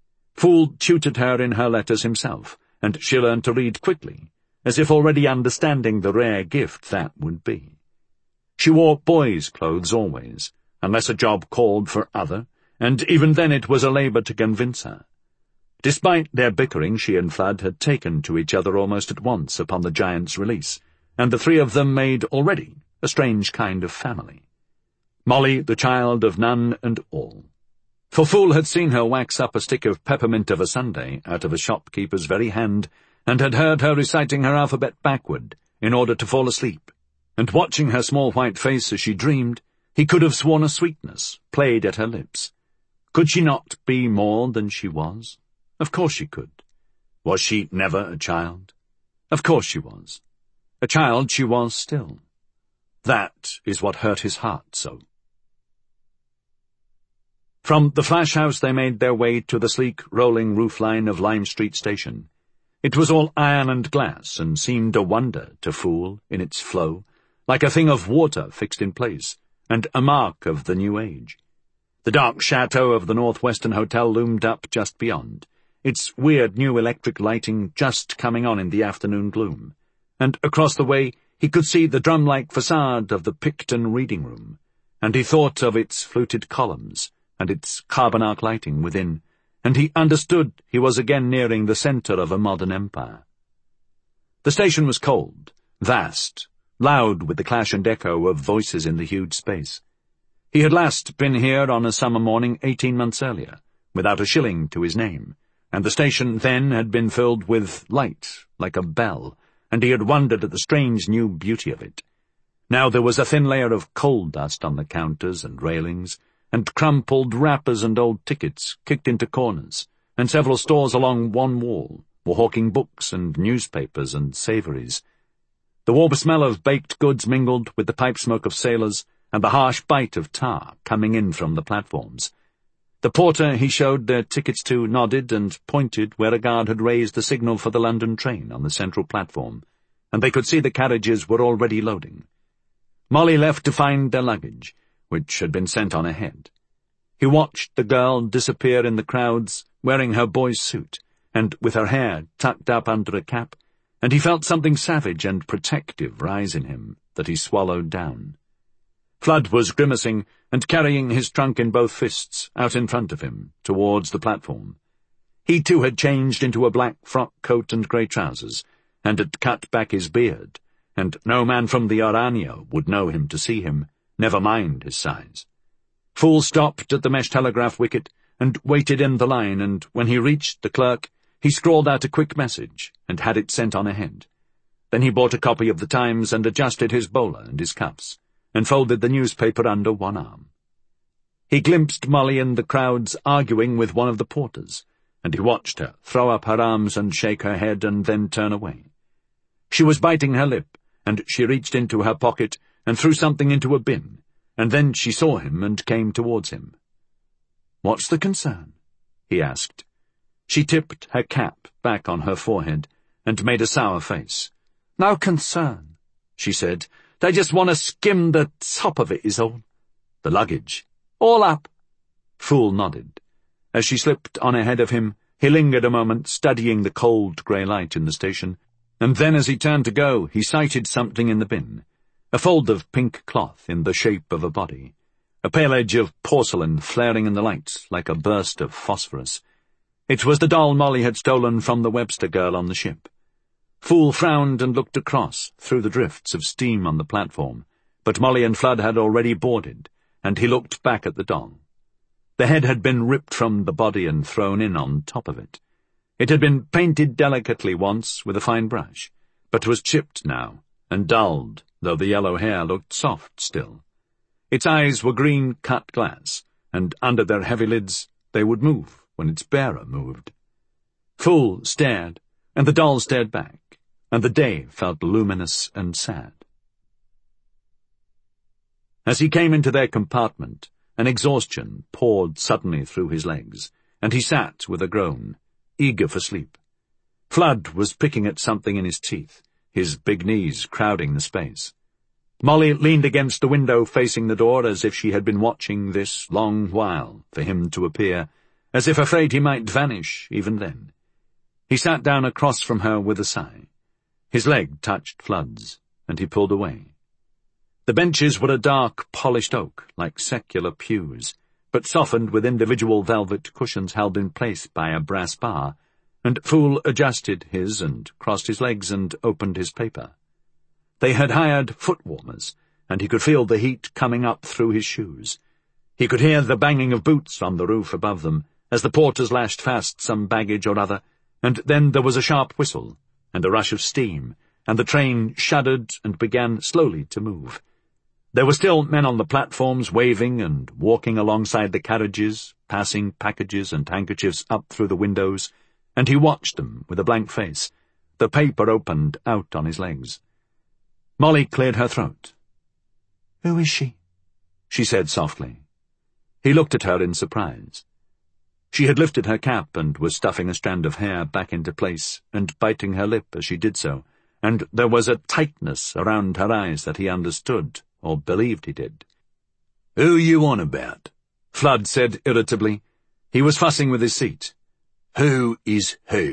Fool tutored her in her letters himself, and she learned to read quickly, as if already understanding the rare gift that would be. She wore boys' clothes always, unless a job called for other, and even then it was a labour to convince her. Despite their bickering, she and Flood had taken to each other almost at once upon the giant's release, and the three of them made already a strange kind of family. Molly, the child of none and all. For Fool had seen her wax up a stick of peppermint of a Sunday out of a shopkeeper's very hand, and had heard her reciting her alphabet backward in order to fall asleep, and watching her small white face as she dreamed, he could have sworn a sweetness played at her lips. Could she not be more than she was? Of course she could. Was she never a child? Of course she was. A child she was still. That is what hurt his heart so. From the flash house they made their way to the sleek, rolling roofline of Lime Street Station. It was all iron and glass, and seemed a wonder to Fool in its flow, like a thing of water fixed in place, and a mark of the new age. The dark chateau of the Northwestern Hotel loomed up just beyond, its weird new electric lighting just coming on in the afternoon gloom, and across the way he could see the drum-like facade of the Picton Reading Room, and he thought of its fluted columns and its carbon arc lighting within, and he understood he was again nearing the centre of a modern empire. The station was cold, vast, loud with the clash and echo of voices in the huge space. He had last been here on a summer morning eighteen months earlier, without a shilling to his name, and the station then had been filled with light, like a bell, and he had wondered at the strange new beauty of it. Now there was a thin layer of coal dust on the counters and railings, and crumpled wrappers and old tickets kicked into corners, and several stores along one wall were hawking books and newspapers and savouries. The warm smell of baked goods mingled with the pipe smoke of sailors and the harsh bite of tar coming in from the platforms. The porter he showed their tickets to nodded and pointed where a guard had raised the signal for the London train on the central platform, and they could see the carriages were already loading. Molly left to find their luggage, which had been sent on ahead. He watched the girl disappear in the crowds, wearing her boy's suit, and with her hair tucked up under a cap, and he felt something savage and protective rise in him that he swallowed down. Flood was grimacing and carrying his trunk in both fists out in front of him, towards the platform. He too had changed into a black frock coat and grey trousers, and had cut back his beard, and no man from the Orania would know him to see him, never mind his size. Fool stopped at the mesh telegraph wicket and waited in the line, and when he reached the clerk, he scrawled out a quick message and had it sent on ahead. Then he bought a copy of the Times and adjusted his bowler and his cuffs, and folded the newspaper under one arm. He glimpsed Molly in the crowds arguing with one of the porters, and he watched her throw up her arms and shake her head and then turn away. She was biting her lip, and she reached into her pocket and threw something into a bin, and then she saw him and came towards him. "What's the concern?" he asked. She tipped her cap back on her forehead and made a sour face. "No concern," she said. "They just want to skim the top of it, is all." "The luggage?" "All up." Fool nodded. As she slipped on ahead of him, he lingered a moment, studying the cold grey light in the station, and then as he turned to go, he sighted something in the bin, a fold of pink cloth in the shape of a body, a pale edge of porcelain flaring in the light like a burst of phosphorus. It was the doll Molly had stolen from the Webster girl on the ship. Fool frowned and looked across, through the drifts of steam on the platform, but Molly and Flood had already boarded, and he looked back at the doll. The head had been ripped from the body and thrown in on top of it. It had been painted delicately once with a fine brush, but was chipped now, and dulled, though the yellow hair looked soft still. Its eyes were green cut glass, and under their heavy lids they would move when its bearer moved. Fool stared, and the doll stared back, and the day felt luminous and sad. As he came into their compartment, an exhaustion poured suddenly through his legs, and he sat with a groan, eager for sleep. Flood was picking at something in his teeth, his big knees crowding the space. Molly leaned against the window facing the door as if she had been watching this long while for him to appear, as if afraid he might vanish even then. He sat down across from her with a sigh. His leg touched Flood's, and he pulled away. The benches were a dark, polished oak, like secular pews, but softened with individual velvet cushions held in place by a brass bar, and Fool adjusted his and crossed his legs and opened his paper. They had hired foot-warmers, and he could feel the heat coming up through his shoes. He could hear the banging of boots on the roof above them, as the porters lashed fast some baggage or other, and then there was a sharp whistle, and a rush of steam, and the train shuddered and began slowly to move. There were still men on the platforms waving and walking alongside the carriages, passing packages and handkerchiefs up through the windows, and he watched them with a blank face, the paper opened out on his legs. Molly cleared her throat. "Who is she?" she said softly. He looked at her in surprise. She had lifted her cap and was stuffing a strand of hair back into place and biting her lip as she did so, and there was a tightness around her eyes that he understood, or believed he did. "Who you on about?" Flood said irritably. He was fussing with his seat. "Who is who?"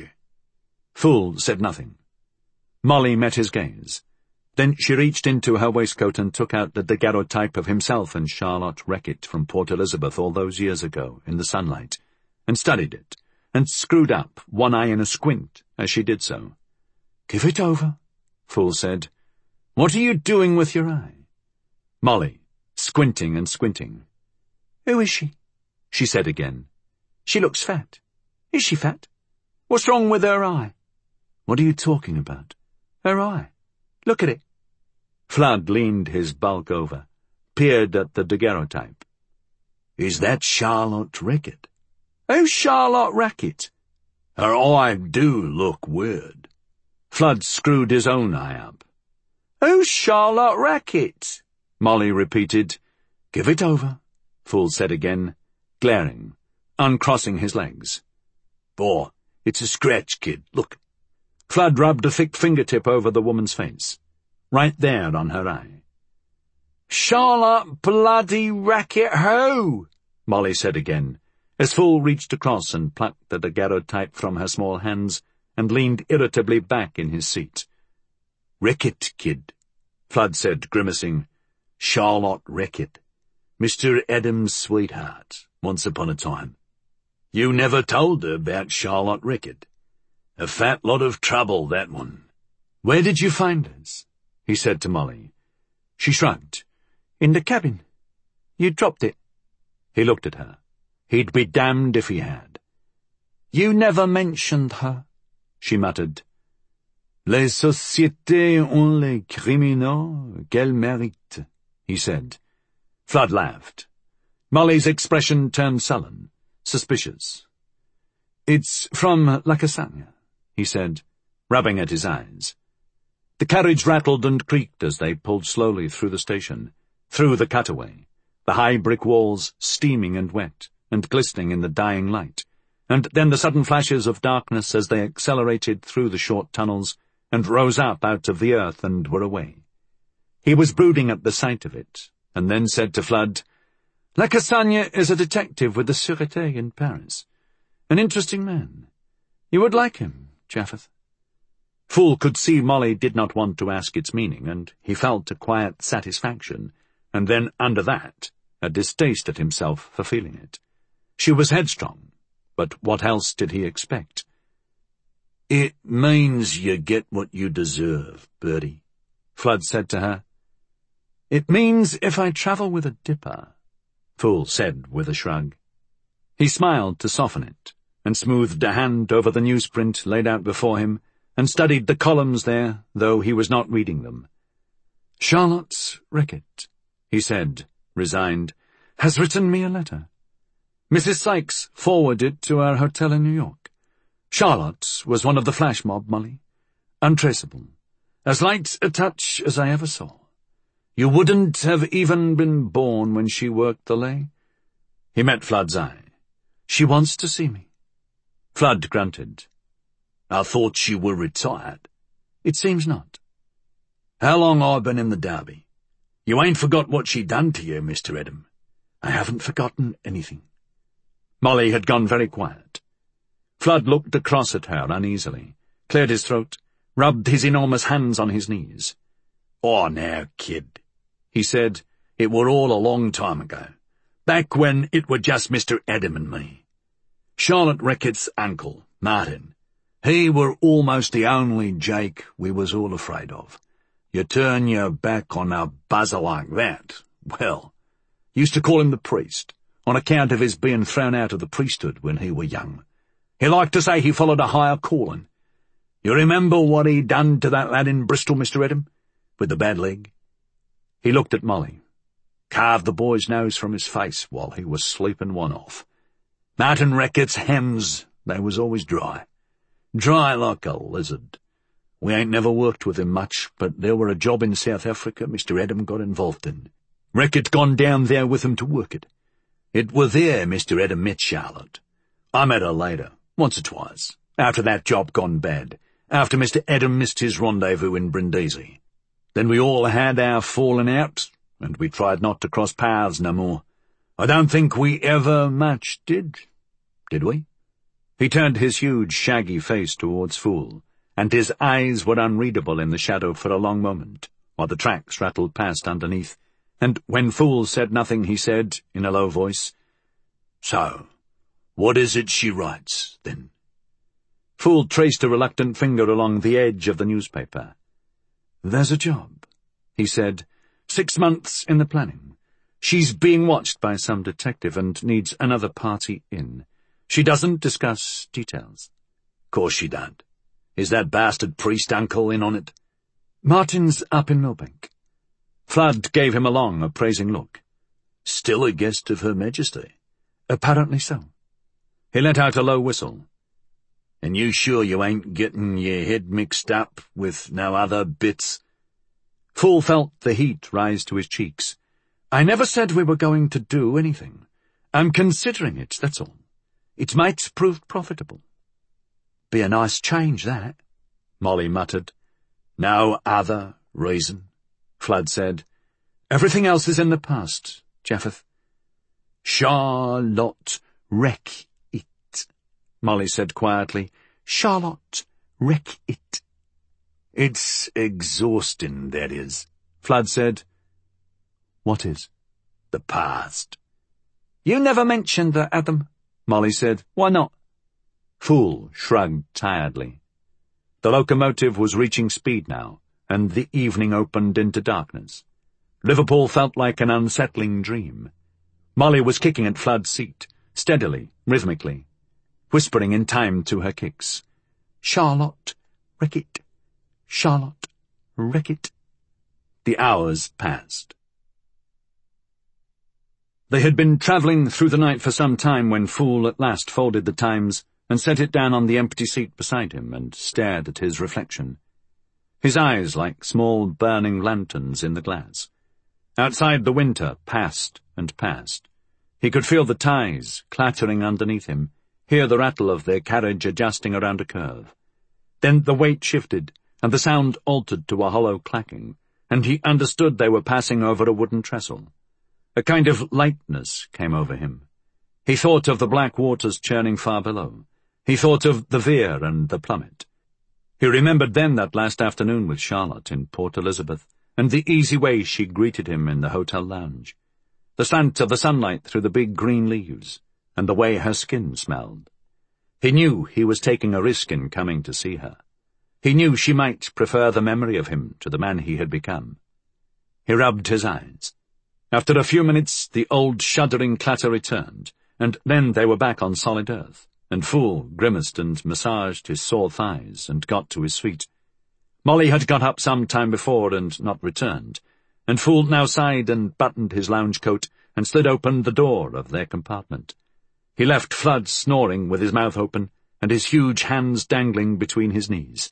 Fool said nothing. Molly met his gaze. Then she reached into her waistcoat and took out the daguerreotype of himself and Charlotte Reckitt from Port Elizabeth all those years ago, in the sunlight, and studied it, and screwed up one eye in a squint as she did so. "Give it over," Fool said. "What are you doing with your eye?" Molly, squinting and squinting. "Who is she?" she said again. "She looks fat. Is she fat? What's wrong with her eye?" "What are you talking about?" "Her eye. Look at it." Flood leaned his bulk over, peered at the daguerreotype. "Is that Charlotte Reckitt?" "Who's Charlotte Reckitt?" "Her eye do look weird." Flood screwed his own eye up. "Who's Charlotte Reckitt?" Molly repeated. "Give it over," Fool said again, glaring, uncrossing his legs. "Boy, it's a scratch, kid. Look." Flood rubbed a thick fingertip over the woman's face, right there on her eye. "Charlotte bloody Reckitt who?" Molly said again, as Fool reached across and plucked the daguerreotype from her small hands and leaned irritably back in his seat. "Reckitt, kid," Flood said, grimacing. "Charlotte Reckitt. Mister Adam's sweetheart, once upon a time. You never told her about Charlotte Reckitt. A fat lot of trouble, that one." "Where did you find us?" he said to Molly. She shrugged. "In the cabin. You dropped it." He looked at her. He'd be damned if he had. "You never mentioned her," she muttered. "Les sociétés ont les criminaux qu'elles méritent," he said. Flood laughed. Molly's expression turned sullen, suspicious. "It's from La Cassagne," he said, rubbing at his eyes. The carriage rattled and creaked as they pulled slowly through the station, through the cutaway, the high brick walls steaming and wet and glistening in the dying light, and then the sudden flashes of darkness as they accelerated through the short tunnels and rose up out of the earth and were away. He was brooding at the sight of it, and then said to Flood, "La Cassagne is a detective with the Sûreté in Paris. An interesting man. You would like him, Japheth." Fool could see Molly did not want to ask its meaning, and he felt a quiet satisfaction, and then, under that, a distaste at himself for feeling it. She was headstrong, but what else did he expect? "It means you get what you deserve, Bertie," Flood said to her. "It means if I travel with a dipper," Fool said with a shrug. He smiled to soften it, and smoothed a hand over the newsprint laid out before him, and studied the columns there, though he was not reading them. "Charlotte Reckitt," he said, resigned, "has written me a letter. Missus Sykes forwarded it to our hotel in New York. Charlotte was one of the flash mob, Molly. Untraceable. As light a touch as I ever saw. You wouldn't have even been born when she worked the lay." He met Flood's eye. "She wants to see me." Flood grunted. "I thought you were retired." "It seems not." "How long I been in the Derby? You ain't forgot what she done to you, Mister Adam." "I haven't forgotten anything." Molly had gone very quiet. Flood looked across at her uneasily, cleared his throat, rubbed his enormous hands on his knees. "Oh, now, kid," he said, "it were all a long time ago, back when it were just Mister Adam and me. Charlotte Reckitt's uncle, Martin, he were almost the only Jake we was all afraid of. You turn your back on a buzzer like that, well, used to call him the priest, on account of his being thrown out of the priesthood when he were young. He liked to say he followed a higher calling. You remember what he done to that lad in Bristol, Mister Adam, with the bad leg?" He looked at Molly. "Carved the boy's nose from his face while he was sleeping one off. Martin Reckitt's hems, they was always dry. Dry like a lizard. We ain't never worked with him much, but there were a job in South Africa Mister Adam got involved in. Reckitt gone down there with him to work it. It were there Mister Edom met Charlotte. I met her later, once or twice, after that job gone bad, after Mister Edom missed his rendezvous in Brindisi. Then we all had our falling out, and we tried not to cross paths no more. I don't think we ever much did, did we?" He turned his huge, shaggy face towards Fool, and his eyes were unreadable in the shadow for a long moment, while the tracks rattled past underneath, and when Fool said nothing, he said, in a low voice, "So, what is it she writes, then?" Fool traced a reluctant finger along the edge of the newspaper. "There's a job," he said. "Six months in the planning. She's being watched by some detective and needs another party in. She doesn't discuss details." "Course she don't. Is that bastard priest uncle in on it?" "Martin's up in Millbank." Flood gave him a long, appraising look. "Still a guest of Her Majesty?" "Apparently so." He let out a low whistle. "And you sure you ain't getting your head mixed up with no other bits?" Fool felt the heat rise to his cheeks. "I never said we were going to do anything. I'm considering it, that's all. It might prove profitable." "Be a nice change, that," Molly muttered. "No other reason?" Flood said. "Everything else is in the past, Japheth." "Charlotte wreck it," Molly said quietly. "Charlotte wreck it." "It's exhausting, that is," Flood said. "What is?" "The past." "You never mentioned that, Adam," Molly said. "Why not?" Fool shrugged tiredly. The locomotive was reaching speed now, and the evening opened into darkness. Liverpool felt like an unsettling dream. Molly was kicking at Flood's seat, steadily, rhythmically, whispering in time to her kicks. "Charlotte, wreck it. Charlotte, wreck it." The hours passed. They had been travelling through the night for some time when Fool at last folded the Times and set it down on the empty seat beside him and stared at his reflection, his eyes like small burning lanterns in the glass. Outside the winter passed and passed. He could feel the ties clattering underneath him, hear the rattle of their carriage adjusting around a curve. Then the weight shifted, and the sound altered to a hollow clacking, and he understood they were passing over a wooden trestle. A kind of lightness came over him. He thought of the black waters churning far below. He thought of the Veer and the plummet. He remembered then that last afternoon with Charlotte in Port Elizabeth, and the easy way she greeted him in the hotel lounge, the scent of the sunlight through the big green leaves, and the way her skin smelled. He knew he was taking a risk in coming to see her. He knew she might prefer the memory of him to the man he had become. He rubbed his eyes. After a few minutes, the old shuddering clatter returned, and then they were back on solid earth, and Fool grimaced and massaged his sore thighs and got to his feet. Molly had got up some time before and not returned, and Fool now sighed and buttoned his lounge coat and slid open the door of their compartment. He left Flood snoring with his mouth open and his huge hands dangling between his knees.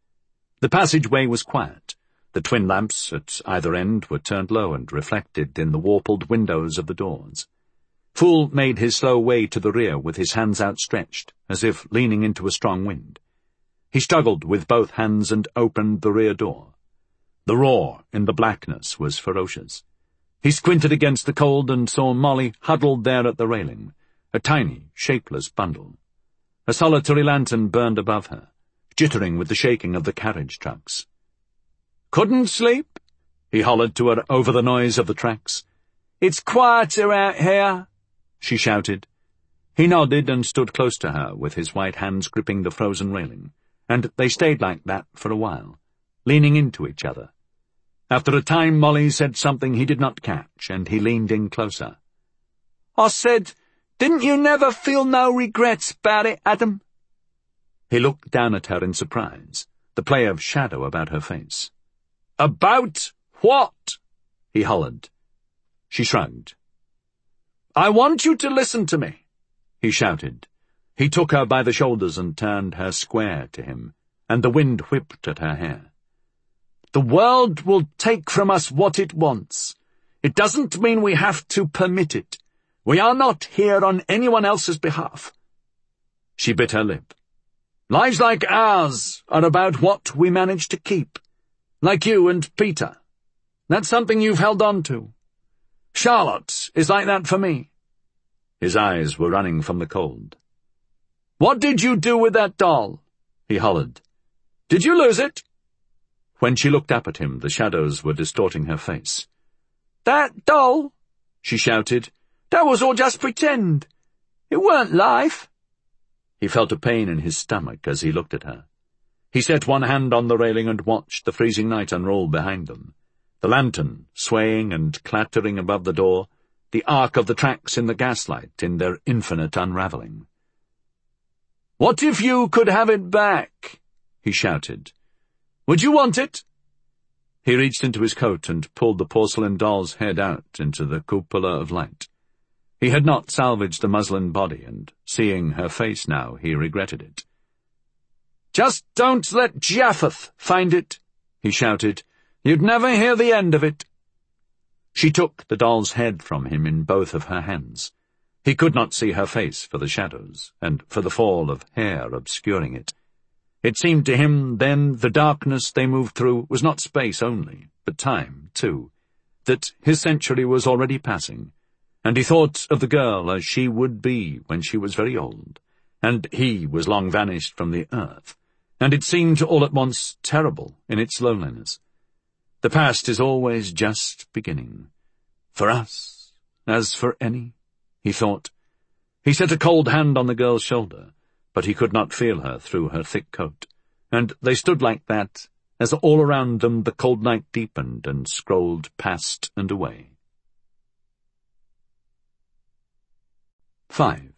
The passageway was quiet. The twin lamps at either end were turned low and reflected in the warpled windows of the doors. Fool made his slow way to the rear with his hands outstretched, as if leaning into a strong wind. He struggled with both hands and opened the rear door. The roar in the blackness was ferocious. He squinted against the cold and saw Molly huddled there at the railing, a tiny, shapeless bundle. A solitary lantern burned above her, jittering with the shaking of the carriage trucks. "Couldn't sleep?" he hollered to her over the noise of the tracks. "It's quieter out here," she shouted. He nodded and stood close to her, with his white hands gripping the frozen railing, and they stayed like that for a while, leaning into each other. After a time Molly said something he did not catch, and he leaned in closer. "I said, didn't you never feel no regrets about it, Adam?" He looked down at her in surprise, the play of shadow about her face. "About what?" he hollered. She shrugged. "I want you to listen to me," he shouted. He took her by the shoulders and turned her square to him, and the wind whipped at her hair. "The world will take from us what it wants. It doesn't mean we have to permit it. We are not here on anyone else's behalf." She bit her lip. "Lives like ours are about what we manage to keep. Like you and Peter. That's something you've held on to. Charlotte is like that for me." His eyes were running from the cold. "What did you do with that doll?" he hollered. "Did you lose it?" When she looked up at him, the shadows were distorting her face. "That doll," she shouted, "that was all just pretend. It weren't life." He felt a pain in his stomach as he looked at her. He set one hand on the railing and watched the freezing night unroll behind them. The lantern swaying and clattering above the door, the arc of the tracks in the gaslight in their infinite unravelling. "What if you could have it back?" he shouted. "Would you want it?" He reached into his coat and pulled the porcelain doll's head out into the cupola of light. He had not salvaged the muslin body, and seeing her face now, he regretted it. "Just don't let Japheth find it," he shouted. "You'd never hear the end of it." She took the doll's head from him in both of her hands. He could not see her face for the shadows, and for the fall of hair obscuring it. It seemed to him then the darkness they moved through was not space only, but time, too, that his century was already passing, and he thought of the girl as she would be when she was very old, and he was long vanished from the earth, and it seemed all at once terrible in its loneliness. The past is always just beginning. For us, as for any, he thought. He set a cold hand on the girl's shoulder, but he could not feel her through her thick coat, and they stood like that, as all around them the cold night deepened and scrolled past and away. Five.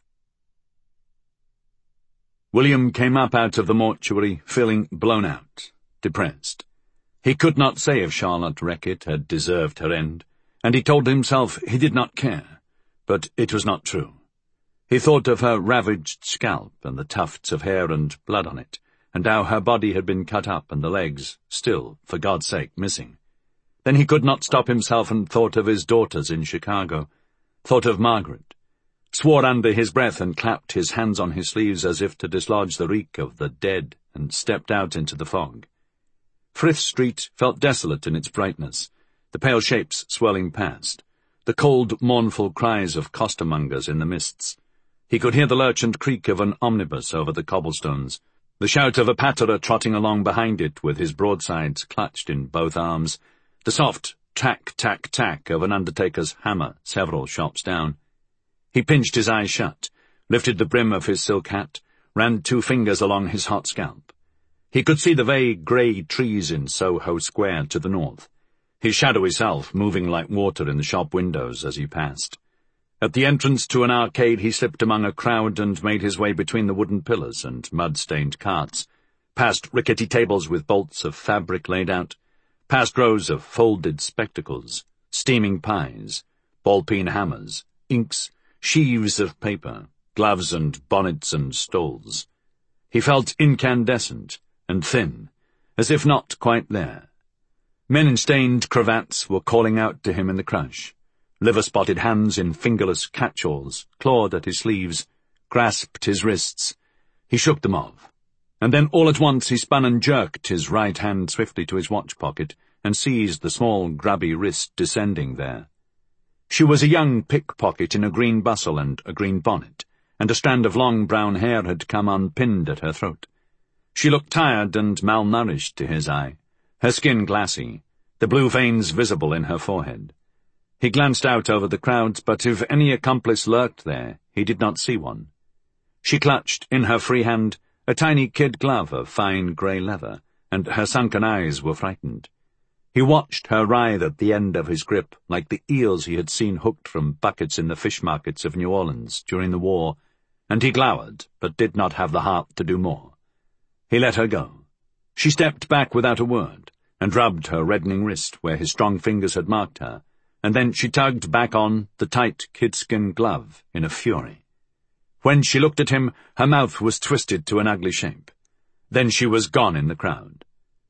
William came up out of the mortuary feeling blown out, depressed. He could not say if Charlotte Reckitt had deserved her end, and he told himself he did not care, but it was not true. He thought of her ravaged scalp and the tufts of hair and blood on it, and how her body had been cut up and the legs, still, for God's sake, missing. Then he could not stop himself and thought of his daughters in Chicago, thought of Margaret, swore under his breath and clapped his hands on his sleeves as if to dislodge the reek of the dead, and stepped out into the fog. Frith Street felt desolate in its brightness, the pale shapes swirling past, the cold, mournful cries of costermongers in the mists. He could hear the lurch and creak of an omnibus over the cobblestones, the shout of a patterer trotting along behind it with his broadsides clutched in both arms, the soft tack-tack-tack of an undertaker's hammer several shops down. He pinched his eyes shut, lifted the brim of his silk hat, ran two fingers along his hot scalp. He could see the vague grey trees in Soho Square to the north, his shadowy self moving like water in the shop windows as he passed. At the entrance to an arcade he slipped among a crowd and made his way between the wooden pillars and mud-stained carts, past rickety tables with bolts of fabric laid out, past rows of folded spectacles, steaming pies, ball-peen hammers, inks, sheaves of paper, gloves and bonnets and stoles. He felt incandescent and thin, as if not quite there. Men in stained cravats were calling out to him in the crush. Liver-spotted hands in fingerless catch-alls clawed at his sleeves, grasped his wrists. He shook them off, and then all at once he spun and jerked his right hand swiftly to his watch pocket and seized the small, grubby wrist descending there. She was a young pickpocket in a green bustle and a green bonnet, and a strand of long brown hair had come unpinned at her throat. She looked tired and malnourished to his eye, her skin glassy, the blue veins visible in her forehead. He glanced out over the crowds, but if any accomplice lurked there, he did not see one. She clutched in her free hand a tiny kid glove of fine grey leather, and her sunken eyes were frightened. He watched her writhe at the end of his grip, like the eels he had seen hooked from buckets in the fish markets of New Orleans during the war, and he glowered, but did not have the heart to do more. He let her go. She stepped back without a word, and rubbed her reddening wrist where his strong fingers had marked her, and then she tugged back on the tight kidskin glove in a fury. When she looked at him, her mouth was twisted to an ugly shape. Then she was gone in the crowd.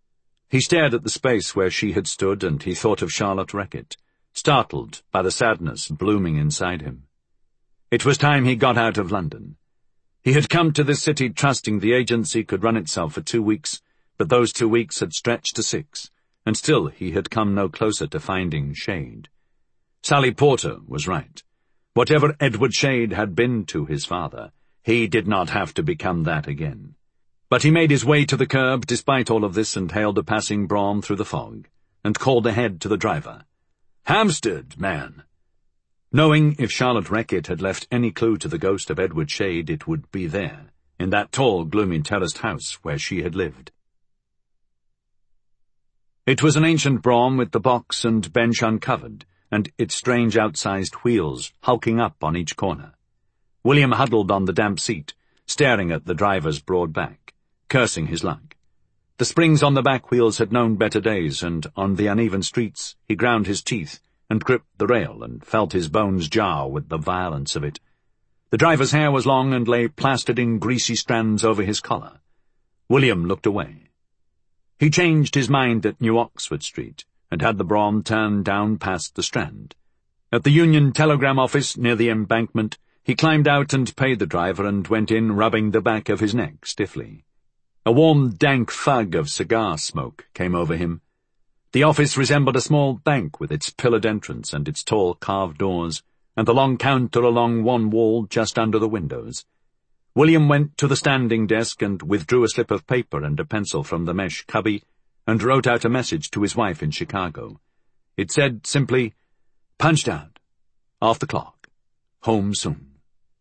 He stared at the space where she had stood, and he thought of Charlotte Reckitt, startled by the sadness blooming inside him. It was time he got out of London. He had come to this city trusting the agency could run itself for two weeks, but those two weeks had stretched to six, and still he had come no closer to finding Shade. Sally Porter was right. Whatever Edward Shade had been to his father, he did not have to become that again. But he made his way to the curb despite all of this and hailed a passing brougham through the fog, and called ahead to the driver. "Hampstead, man." Knowing if Charlotte Reckitt had left any clue to the ghost of Edward Shade, it would be there, in that tall, gloomy terraced house where she had lived. It was an ancient brougham with the box and bench uncovered, and its strange outsized wheels hulking up on each corner. William huddled on the damp seat, staring at the driver's broad back, cursing his luck. The springs on the back wheels had known better days, and on the uneven streets he ground his teeth and gripped the rail and felt his bones jar with the violence of it. The driver's hair was long and lay plastered in greasy strands over his collar. William looked away. He changed his mind at New Oxford Street, and had the brougham turned down past the Strand. At the Union Telegram Office near the Embankment, he climbed out and paid the driver and went in, rubbing the back of his neck stiffly. A warm, dank fug of cigar smoke came over him. The office resembled a small bank with its pillared entrance and its tall carved doors, and the long counter along one wall just under the windows. William went to the standing desk and withdrew a slip of paper and a pencil from the mesh cubby and wrote out a message to his wife in Chicago. It said simply, "Punched out. Off the clock. Home soon."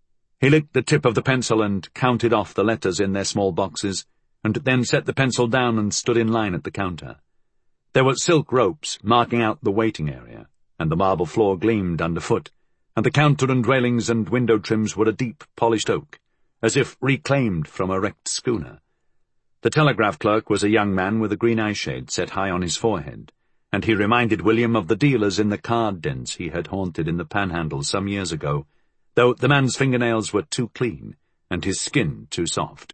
He licked the tip of the pencil and counted off the letters in their small boxes, and then set the pencil down and stood in line at the counter. There were silk ropes marking out the waiting area, and the marble floor gleamed underfoot, and the counter and railings and window trims were a deep, polished oak, as if reclaimed from a wrecked schooner. The telegraph clerk was a young man with a green eyeshade set high on his forehead, and he reminded William of the dealers in the card dens he had haunted in the Panhandle some years ago, though the man's fingernails were too clean and his skin too soft.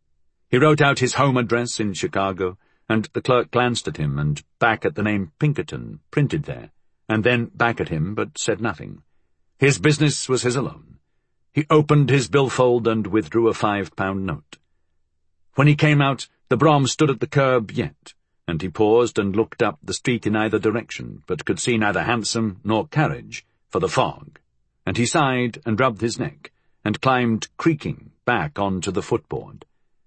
He wrote out his home address in Chicago, and the clerk glanced at him and back at the name Pinkerton printed there, and then back at him but said nothing. His business was his alone. He opened his billfold and withdrew a five-pound note. When he came out, the brougham stood at the curb yet, and he paused and looked up the street in either direction, but could see neither hansom nor carriage for the fog, and he sighed and rubbed his neck, and climbed creaking back onto the footboard.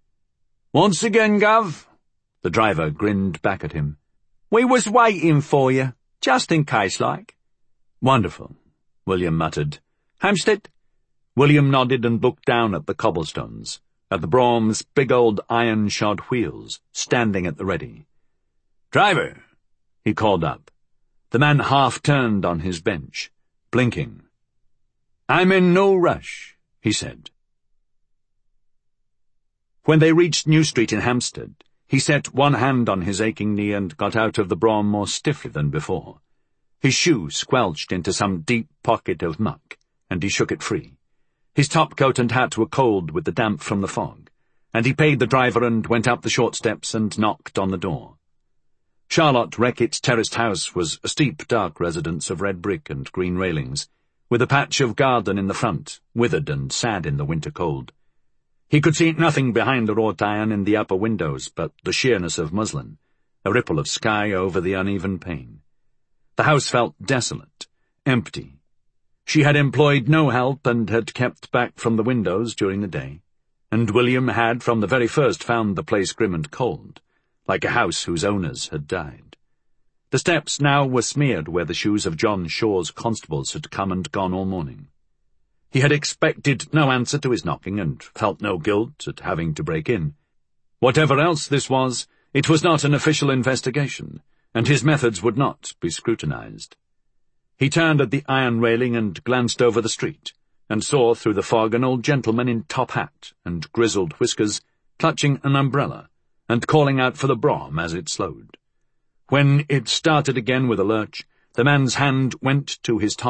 "Once again, Gov." The driver grinned back at him. "We was waiting for you, just in case, like." "Wonderful," William muttered. "Hampstead?" William nodded and looked down at the cobblestones, at the brougham's big old iron-shod wheels, standing at the ready. "Driver," he called up. The man half-turned on his bench, blinking. "I'm in no rush," he said. When they reached New Street in Hampstead, he set one hand on his aching knee and got out of the brougham more stiffly than before. His shoe squelched into some deep pocket of muck, and he shook it free. His topcoat and hat were cold with the damp from the fog, and he paid the driver and went up the short steps and knocked on the door. Charlotte Reckitt's terraced house was a steep, dark residence of red brick and green railings, with a patch of garden in the front, withered and sad in the winter cold. He could see nothing behind the wrought iron in the upper windows but the sheerness of muslin, a ripple of sky over the uneven pane. The house felt desolate, empty. She had employed no help and had kept back from the windows during the day, and William had from the very first found the place grim and cold, like a house whose owners had died. The steps now were smeared where the shoes of John Shaw's constables had come and gone all morning. He had expected no answer to his knocking and felt no guilt at having to break in. Whatever else this was, it was not an official investigation, and his methods would not be scrutinized. He turned at the iron railing and glanced over the street, and saw through the fog an old gentleman in top hat and grizzled whiskers, clutching an umbrella, and calling out for the brougham as it slowed. When it started again with a lurch, the man's hand went to his top